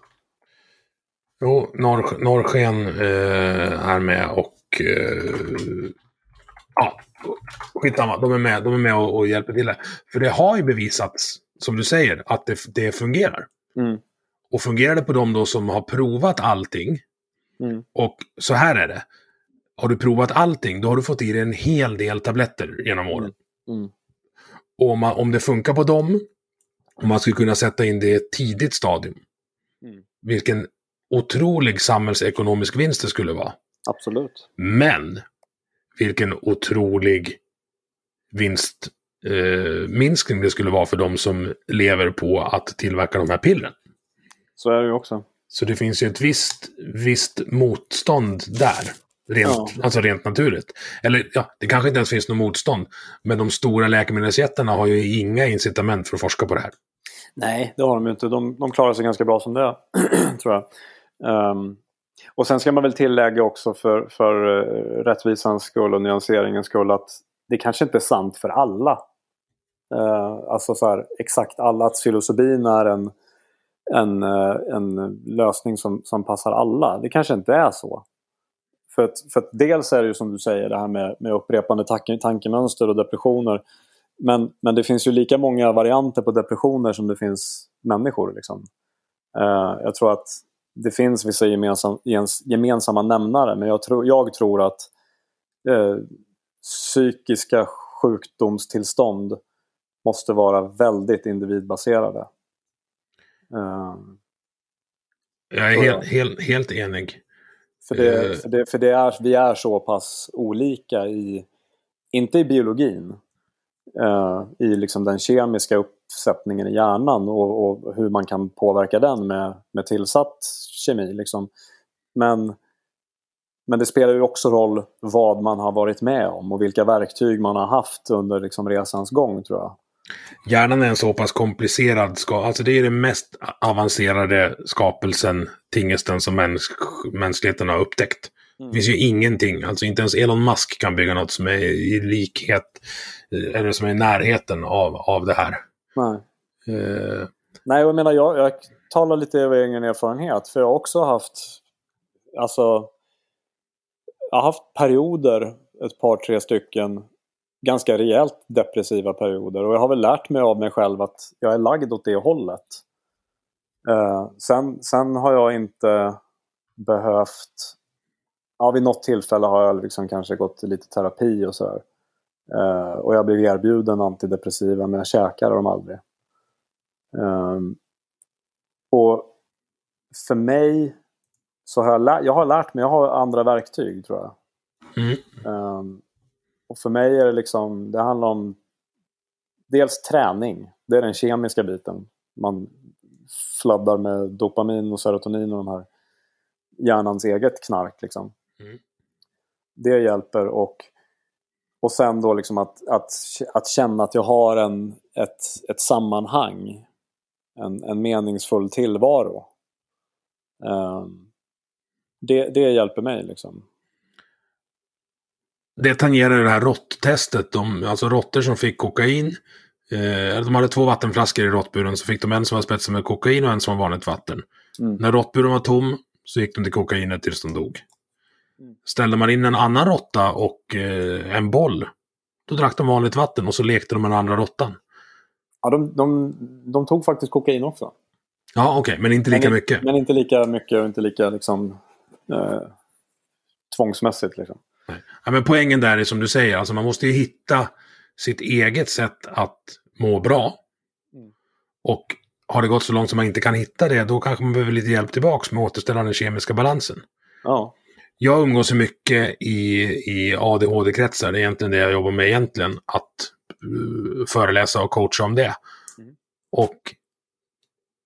Jo, Norr, Norrsken eh, är med och eh, ja, skitsamma, de är med, de är med och, och hjälper till det. För det har ju bevisats, som du säger, att det, det fungerar. Mm. Och fungerar det på dem då som har provat allting, mm. och så här är det. Har du provat allting, då har du fått i dig en hel del tabletter genom åren. Mm. Mm. Och om, man, om det funkar på dem, om man skulle kunna sätta in det i ett tidigt stadium, mm. vilken otrolig samhällsekonomisk vinst det skulle vara. Absolut. Men vilken otrolig vinstminskning eh, det skulle vara för de som lever på att tillverka de här pillren. Så är det ju också. Så det finns ju ett visst, visst motstånd där. Rent, ja. Alltså rent naturligt. Eller ja, det kanske inte ens finns något motstånd. Men de stora läkemedelsjättarna har ju inga incitament för att forska på det här. Nej, det har de ju inte. De, de klarar sig ganska bra som det är, tror jag. Um, och sen ska man väl tillägga också för, för uh, rättvisans skull och nyanseringens skull att det kanske inte är sant för alla. Uh, alltså så här, exakt alla att psilocybin är en, en, uh, en lösning som, som passar alla. Det kanske inte är så. För att, för att dels är det ju som du säger det här med, med upprepande tank- tankemönster och depressioner. Men, men det finns ju lika många varianter på depressioner som det finns människor. Liksom. Uh, jag tror att det finns vissa gemensam, gemensamma nämnare. Men jag tror, jag tror att uh, psykiska sjukdomstillstånd måste vara väldigt individbaserade. Uh, jag är helt, helt, helt enig. För, det, för, det, för det är, vi är så pass olika i, inte i biologin, uh, i liksom den kemiska uppsättningen i hjärnan och, och hur man kan påverka den med, med tillsatt kemi. Liksom. Men, men det spelar ju också roll vad man har varit med om och vilka verktyg man har haft under liksom resans gång, tror jag. Hjärnan är en så pass komplicerad ska, alltså det är den mest avancerade skapelsen, tingesten som mäns, mänskligheten har upptäckt. Mm. Det finns ju ingenting, alltså inte ens Elon Musk kan bygga något som är i likhet eller som är i närheten av, av det här. Nej, uh, Nej jag menar jag, jag talar lite över egen erfarenhet, för jag har också haft alltså jag har haft perioder, ett par tre stycken ganska rejält depressiva perioder. Och jag har väl lärt mig av mig själv att jag är lagd åt det hållet. Uh, sen, sen har jag inte behövt... Ja, vid något tillfälle har jag liksom kanske gått till lite terapi och sådär. Uh, och jag blev erbjuden antidepressiva, men jag käkade dem aldrig. Uh, och för mig så har jag, lä- jag har lärt mig, jag har andra verktyg, tror jag. Mm. Um, Och för mig är det liksom, det handlar om dels träning. Det är den kemiska biten. Man fladdar med dopamin och serotonin och de här hjärnans eget knark liksom. Mm. Det hjälper och, och sen då liksom att, att, att känna att jag har en, ett, ett sammanhang. En, en meningsfull tillvaro. Um, det, det hjälper mig liksom. Det tangerar det här råtttestet. De, alltså råttor som fick kokain. Eh, de hade två vattenflaskor i råttburen. Så fick de en som var spetsad med kokain och en som var vanligt vatten. Mm. När råttburen var tom så gick de till kokainet tills de dog. Mm. Ställde man in en annan råtta och eh, en boll, då drack de vanligt vatten och så lekte de med den andra råttan. Ja, de, de, de tog faktiskt kokain också. Ja, okej, okay, men inte lika men, mycket. Men inte lika mycket och inte lika liksom eh, tvångsmässigt liksom. Ja, men poängen där är som du säger, alltså man måste ju hitta sitt eget sätt att må bra. Mm. Och har det gått så långt som man inte kan hitta det, då kanske man behöver lite hjälp tillbaka med att återställa den kemiska balansen. Ja. Jag umgås så mycket i, i A D H D-kretsar, det är egentligen det jag jobbar med egentligen, att uh, föreläsa och coacha om det. Mm. Och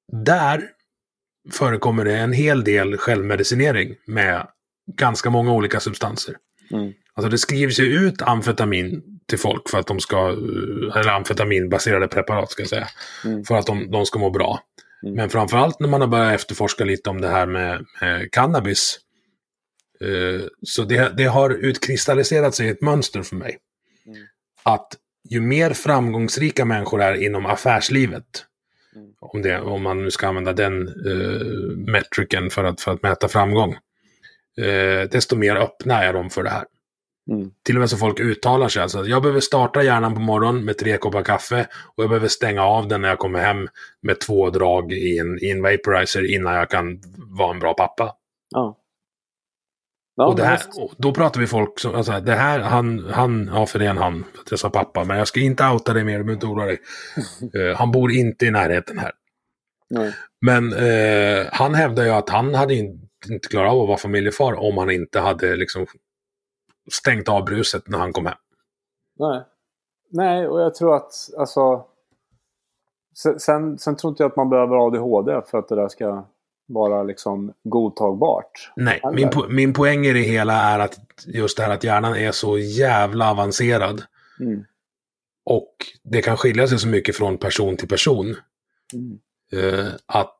där förekommer det en hel del självmedicinering med ganska många olika substanser. Mm. Alltså det skrivs ju ut amfetamin till folk för att de ska, eller amfetaminbaserade preparat ska jag säga, Mm. för att de, de ska må bra. Mm. Men framförallt när man har börjat efterforska lite om det här med, med cannabis, eh, så det, det har utkristalliserat sig ett mönster för mig. Mm. Att ju mer framgångsrika människor är inom affärslivet, Mm. om, det, om man nu ska använda den eh, metriken för att, för att mäta framgång, eh, desto mer öppna är de för det här. Mm. Till och med så folk uttalar sig. Alltså, jag behöver starta hjärnan på morgonen med tre koppar kaffe och jag behöver stänga av den när jag kommer hem med två drag i en, i en vaporizer innan jag kan vara en bra pappa. Ja. Ja, och, det här, visst. och då pratar vi folk som, alltså, det här, han, han, ja för det är en han, för att jag sa pappa, men jag ska inte outa dig mer, du behöver inte oroa dig. uh, han bor inte i närheten här. Nej. Men uh, han hävdar ju att han hade inte, inte klarat av att vara familjefar om han inte hade liksom stängt av bruset när han kom hem. Nej. Nej, och jag tror att alltså sen, sen tror inte jag att man behöver A D H D för att det där ska vara liksom godtagbart. Nej, min, po- min poäng i det hela är att just det här att hjärnan är så jävla avancerad. Mm. Och det kan skilja sig så mycket från person till person. Mm. Eh, att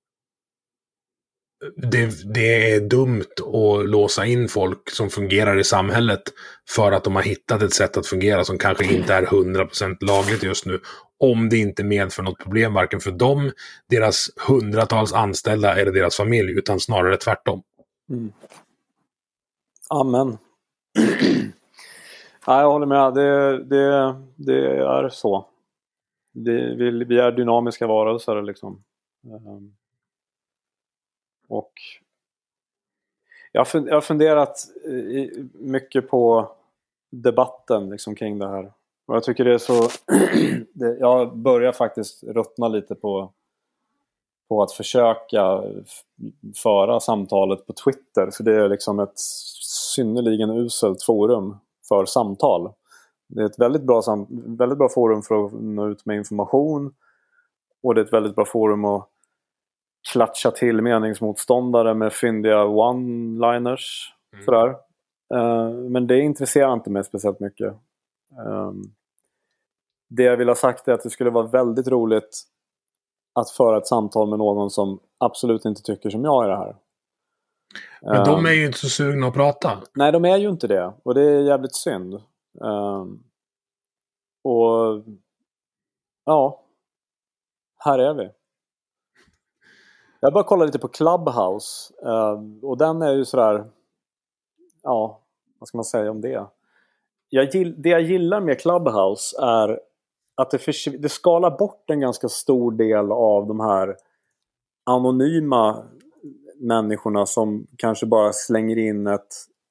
det, det är dumt att låsa in folk som fungerar i samhället för att de har hittat ett sätt att fungera som kanske inte är hundra procent lagligt just nu, om det inte medför något problem varken för dem, deras hundratals anställda eller deras familj, utan snarare tvärtom. Mm. Amen. Ja, jag håller med. Det, det, det är så. Det, vi, vi är dynamiska varelser liksom. Um, och jag har funderat mycket på debatten liksom kring det här. Och jag tycker det är så... det, jag börjar faktiskt ruttna lite på, på att försöka föra samtalet på Twitter. För det är liksom ett synnerligen uselt forum för samtal. Det är ett väldigt bra, sam- väldigt bra forum för att nå ut med information. Och det är ett väldigt bra forum att klatcha till meningsmotståndare med fyndiga one-liners. Mm. Sådär. Uh, men det intresserar inte mig speciellt mycket. Um, det jag vill ha sagt är att det skulle vara väldigt roligt att föra ett samtal med någon som absolut inte tycker som jag i det här. Men um, de är ju inte så sugna att prata. Nej, de är ju inte det. Och det är jävligt synd. Um, och ja, här är vi. Jag bara kollar lite på Clubhouse. Uh, och den är ju sådär... Ja, vad ska man säga om det? Jag gill, det jag gillar med Clubhouse är att det, förs- det skalar bort en ganska stor del av de här anonyma människorna som kanske bara slänger in ett,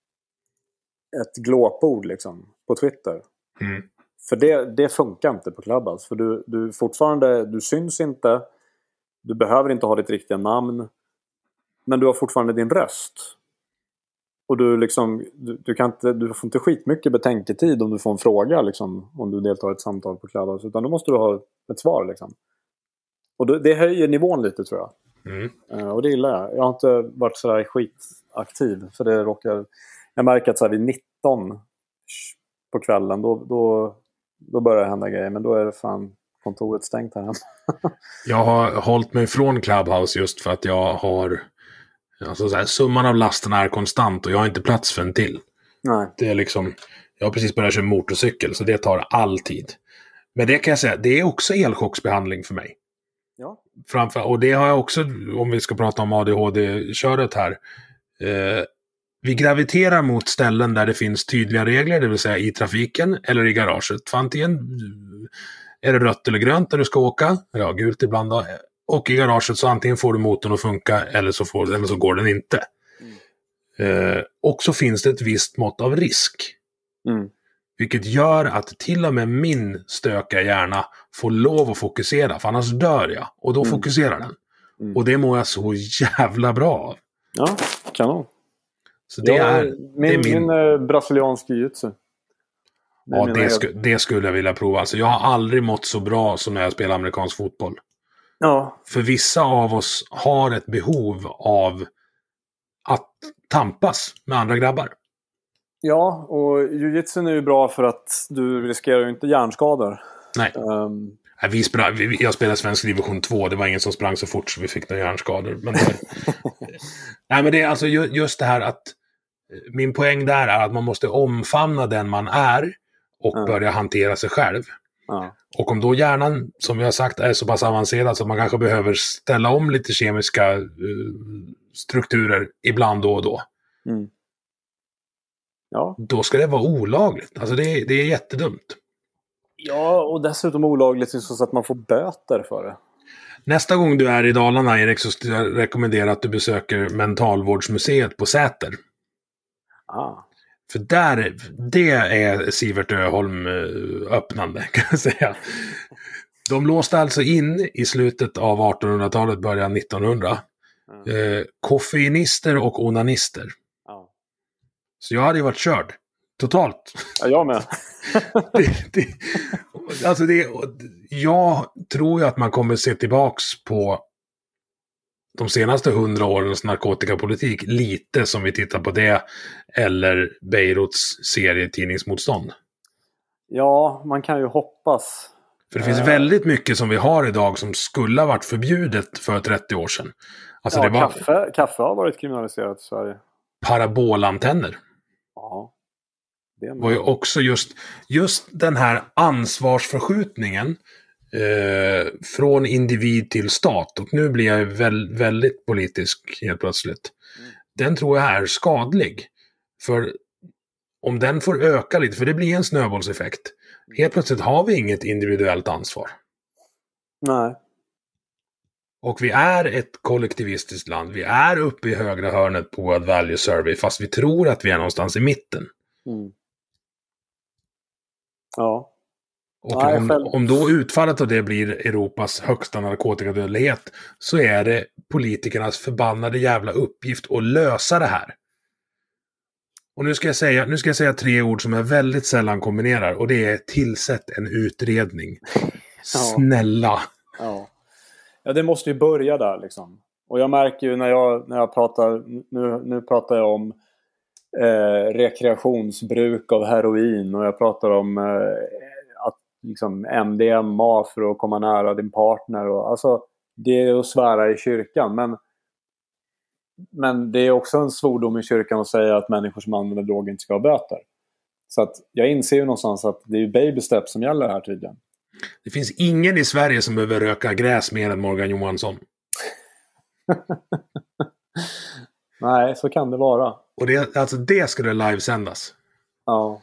ett glåpord liksom, på Twitter. Mm. För det, det funkar inte på Clubhouse. För du, du fortfarande, du syns inte. Du behöver inte ha ditt riktiga namn. Men du har fortfarande din röst. Och du liksom, du, du kan inte, du får inte skitmycket betänketid om du får en fråga liksom, om du deltar i ett samtal på Clubhouse, utan då måste du ha ett svar liksom. Och då, det höjer nivån lite, tror jag. Mm. Uh, och det gillar jag. Jag har inte varit sådär skitaktiv, för det råkar, jag märker att så här vid nitton på kvällen då, då, då börjar det hända grejer, men då är det fan kontoret stängt här hemma. Jag har hållit mig från Clubhouse just för att jag har, alltså så här, summan av lasten är konstant och jag har inte plats för en till. Nej. Det är liksom, jag har precis börjat köra motorcykel, så det tar all tid. Men det kan jag säga, det är också elchocksbehandling för mig. Ja. Framför, och det har jag också, om vi ska prata om A D H D-köret här. Eh, vi graviterar mot ställen där det finns tydliga regler, det vill säga i trafiken eller i garaget. För antingen är det rött eller grönt där du ska åka, ja, gult ibland då. Och i garaget så antingen får du motorn att funka eller så, får, eller så går den inte. Mm. Eh, och så finns det ett visst mått av risk. Mm. Vilket gör att till och med min stöka hjärna får lov att fokusera. För annars dör jag. Och då mm. fokuserar den. Mm. Och det mår jag så jävla bra av. Ja, kanon. Så det, ja, är, min, det är min... min äh, brasiliansk jiu-jitsu. Ja, det, sku, det skulle jag vilja prova. Alltså, jag har aldrig mått så bra som när jag spelar amerikansk fotboll. Ja. För vissa av oss har ett behov av att tampas med andra grabbar. Ja, och jiu-jitsu är ju bra för att du riskerar ju inte hjärnskador. Nej. Um... Nej vi sprang, vi, jag spelade svensk division två. Det var ingen som sprang så fort så vi fick några hjärnskador. Men det, nej, men det är alltså just det här att min poäng där är att man måste omfamna den man är och mm. börja hantera sig själv. Mm. Och om då hjärnan, som jag har sagt, är så pass avancerad så att man kanske behöver ställa om lite kemiska uh, strukturer ibland då och då. Mm. Ja. Då ska det vara olagligt. Alltså det, det är jättedumt. Ja, och dessutom olagligt så att man får böter för det. Nästa gång du är i Dalarna, Erik, så skulle jag rekommendera att du besöker Mentalvårdsmuseet på Säter. Ah. För där, det är Sivert Öholm öppnande, kan jag säga. De låste alltså in i slutet av artonhundratalet, början nittonhundra. Mm. Eh, koffeinister och onanister. Ah. Så jag hade ju varit körd. Totalt. Ja, jag med. det, det, alltså det, jag tror ju att man kommer se tillbaks på de senaste hundra årens narkotikapolitik lite som vi tittar på det eller Beiruts serietidningsmotstånd. Ja, man kan ju hoppas. För det finns uh... väldigt mycket som vi har idag som skulle ha varit förbjudet för trettio år sedan. Alltså ja, det var... kaffe, kaffe har varit kriminaliserat i Sverige. Parabolantenner. Ja. Det var ju också just, just den här ansvarsförskjutningen eh, från individ till stat. Och nu blir jag väl, väldigt politisk helt plötsligt. Mm. Den tror jag är skadlig. För om den får öka lite, för det blir en snöbollseffekt. Helt plötsligt har vi inget individuellt ansvar. Nej. Och vi är ett kollektivistiskt land. Vi är uppe i högra hörnet på World Value Survey fast vi tror att vi är någonstans i mitten. Mm. Ja. Och Nej, om, själv... om då utfallet av det blir Europas högsta narkotikadödlighet så är det politikernas förbannade jävla uppgift att lösa det här. Och nu ska jag säga, nu ska jag säga tre ord som jag väldigt sällan kombinerar och det är tillsätt en utredning. Snälla. Ja. Ja, det måste ju börja där liksom. Och jag märker ju när jag, när jag pratar, nu, nu pratar jag om eh, rekreationsbruk av heroin och jag pratar om eh, att liksom M D M A för att komma nära din partner. Och, alltså, det är att svära i kyrkan. Men, men det är också en svordom i kyrkan att säga att människor som använder droger inte ska ha böter. Så att jag inser ju någonstans att det är baby steps som gäller här tydligen. Det finns ingen i Sverige som behöver röka gräs mer än Morgan Johansson. Nej, så kan det vara. Och det, alltså det skulle livesändas. Ja.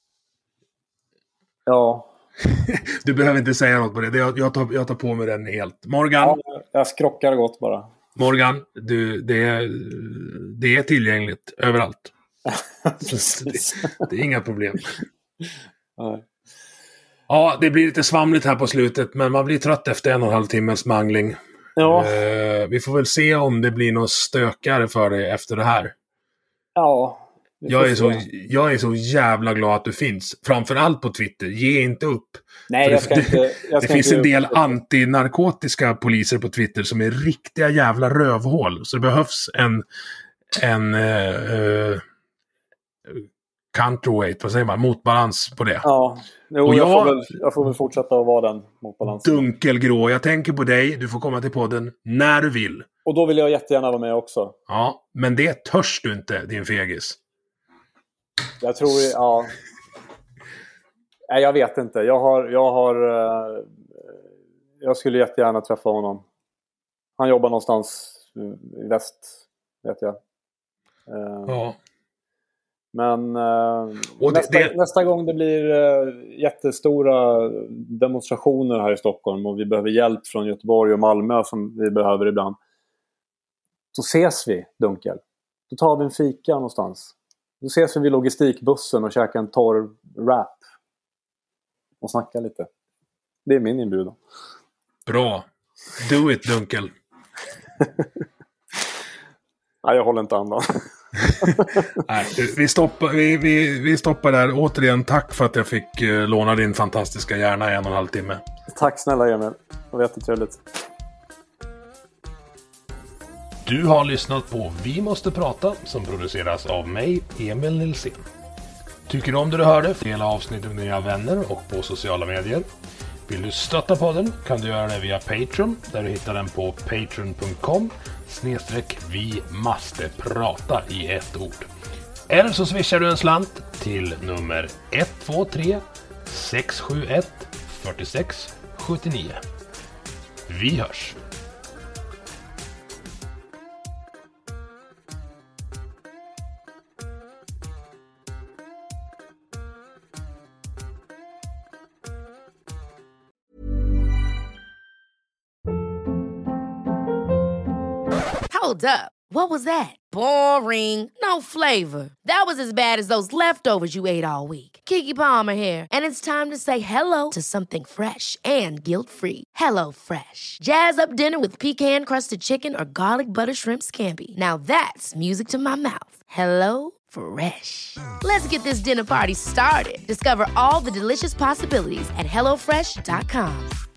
Ja. Du behöver inte säga något på det. Jag, jag, tar, jag tar på mig den helt. Morgan. Ja, jag skrockar gott bara. Morgan, du, det, är, det är tillgängligt överallt. Precis. Det, det är inga problem. Nej. Ja, det blir lite svamligt här på slutet, men man blir trött efter en och en halv timmes mangling. Ja. Eh, vi får väl se om det blir något stökare för dig efter det här. Ja. Jag är, så, jag är så jävla glad att du finns. Framförallt på Twitter. Ge inte upp. Nej, jag ska det, inte, jag ska det finns inte en del antinarkotiska poliser på Twitter som är riktiga jävla rövhål. Så det behövs en en uh, counterweight, vad säger man? Motbalans på det. Ja, jo, och jag, jag, får väl, jag får väl fortsätta att vara den motbalansen. Dunkelgrå. Jag tänker på dig. Du får komma till podden när du vill. Och då vill jag jättegärna vara med också. Ja, men det törs du inte, din fegis. Jag tror, ja. Nej, jag vet inte. Jag har, jag har, uh, jag skulle jättegärna träffa honom. Han jobbar någonstans i väst, vet jag. Uh, ja. Men uh, det, nästa, det... nästa gång det blir uh, jättestora demonstrationer här i Stockholm och vi behöver hjälp från Göteborg och Malmö som vi behöver ibland. Så ses vi, Dunkel. Då tar vi en fika någonstans. Då ses vi vid logistikbussen och käkar en torr wrap. Och snackar lite. Det är min inbjudan. Bra. Do it, Dunkel. Nej, jag håller inte andan. Nej, vi, stoppar, vi, vi, vi stoppar där. Återigen, tack för att jag fick uh, låna din fantastiska hjärna i en och en halv timme. Tack snälla Emil. Det var jättetrevligt. Du har lyssnat på Vi måste prata som produceras av mig, Emil Nilsson. Tycker du om det du hörde? Dela avsnittet med dina vänner och på sociala medier. Vill du stötta podden kan du göra det via Patreon, där du hittar den på patreon punkt com snedstreck vi måste prata i ett ord. Eller så swishar du en slant till nummer ett två tre sex sju ett fyra sex sju nio. Vi hörs! Hold up. What was that? Boring. No flavor. That was as bad as those leftovers you ate all week. Keke Palmer here, and it's time to say hello to something fresh and guilt-free. Hello Fresh. Jazz up dinner with pecan-crusted chicken or garlic butter shrimp scampi. Now that's music to my mouth. Hello Fresh. Let's get this dinner party started. Discover all the delicious possibilities at hello fresh dot com.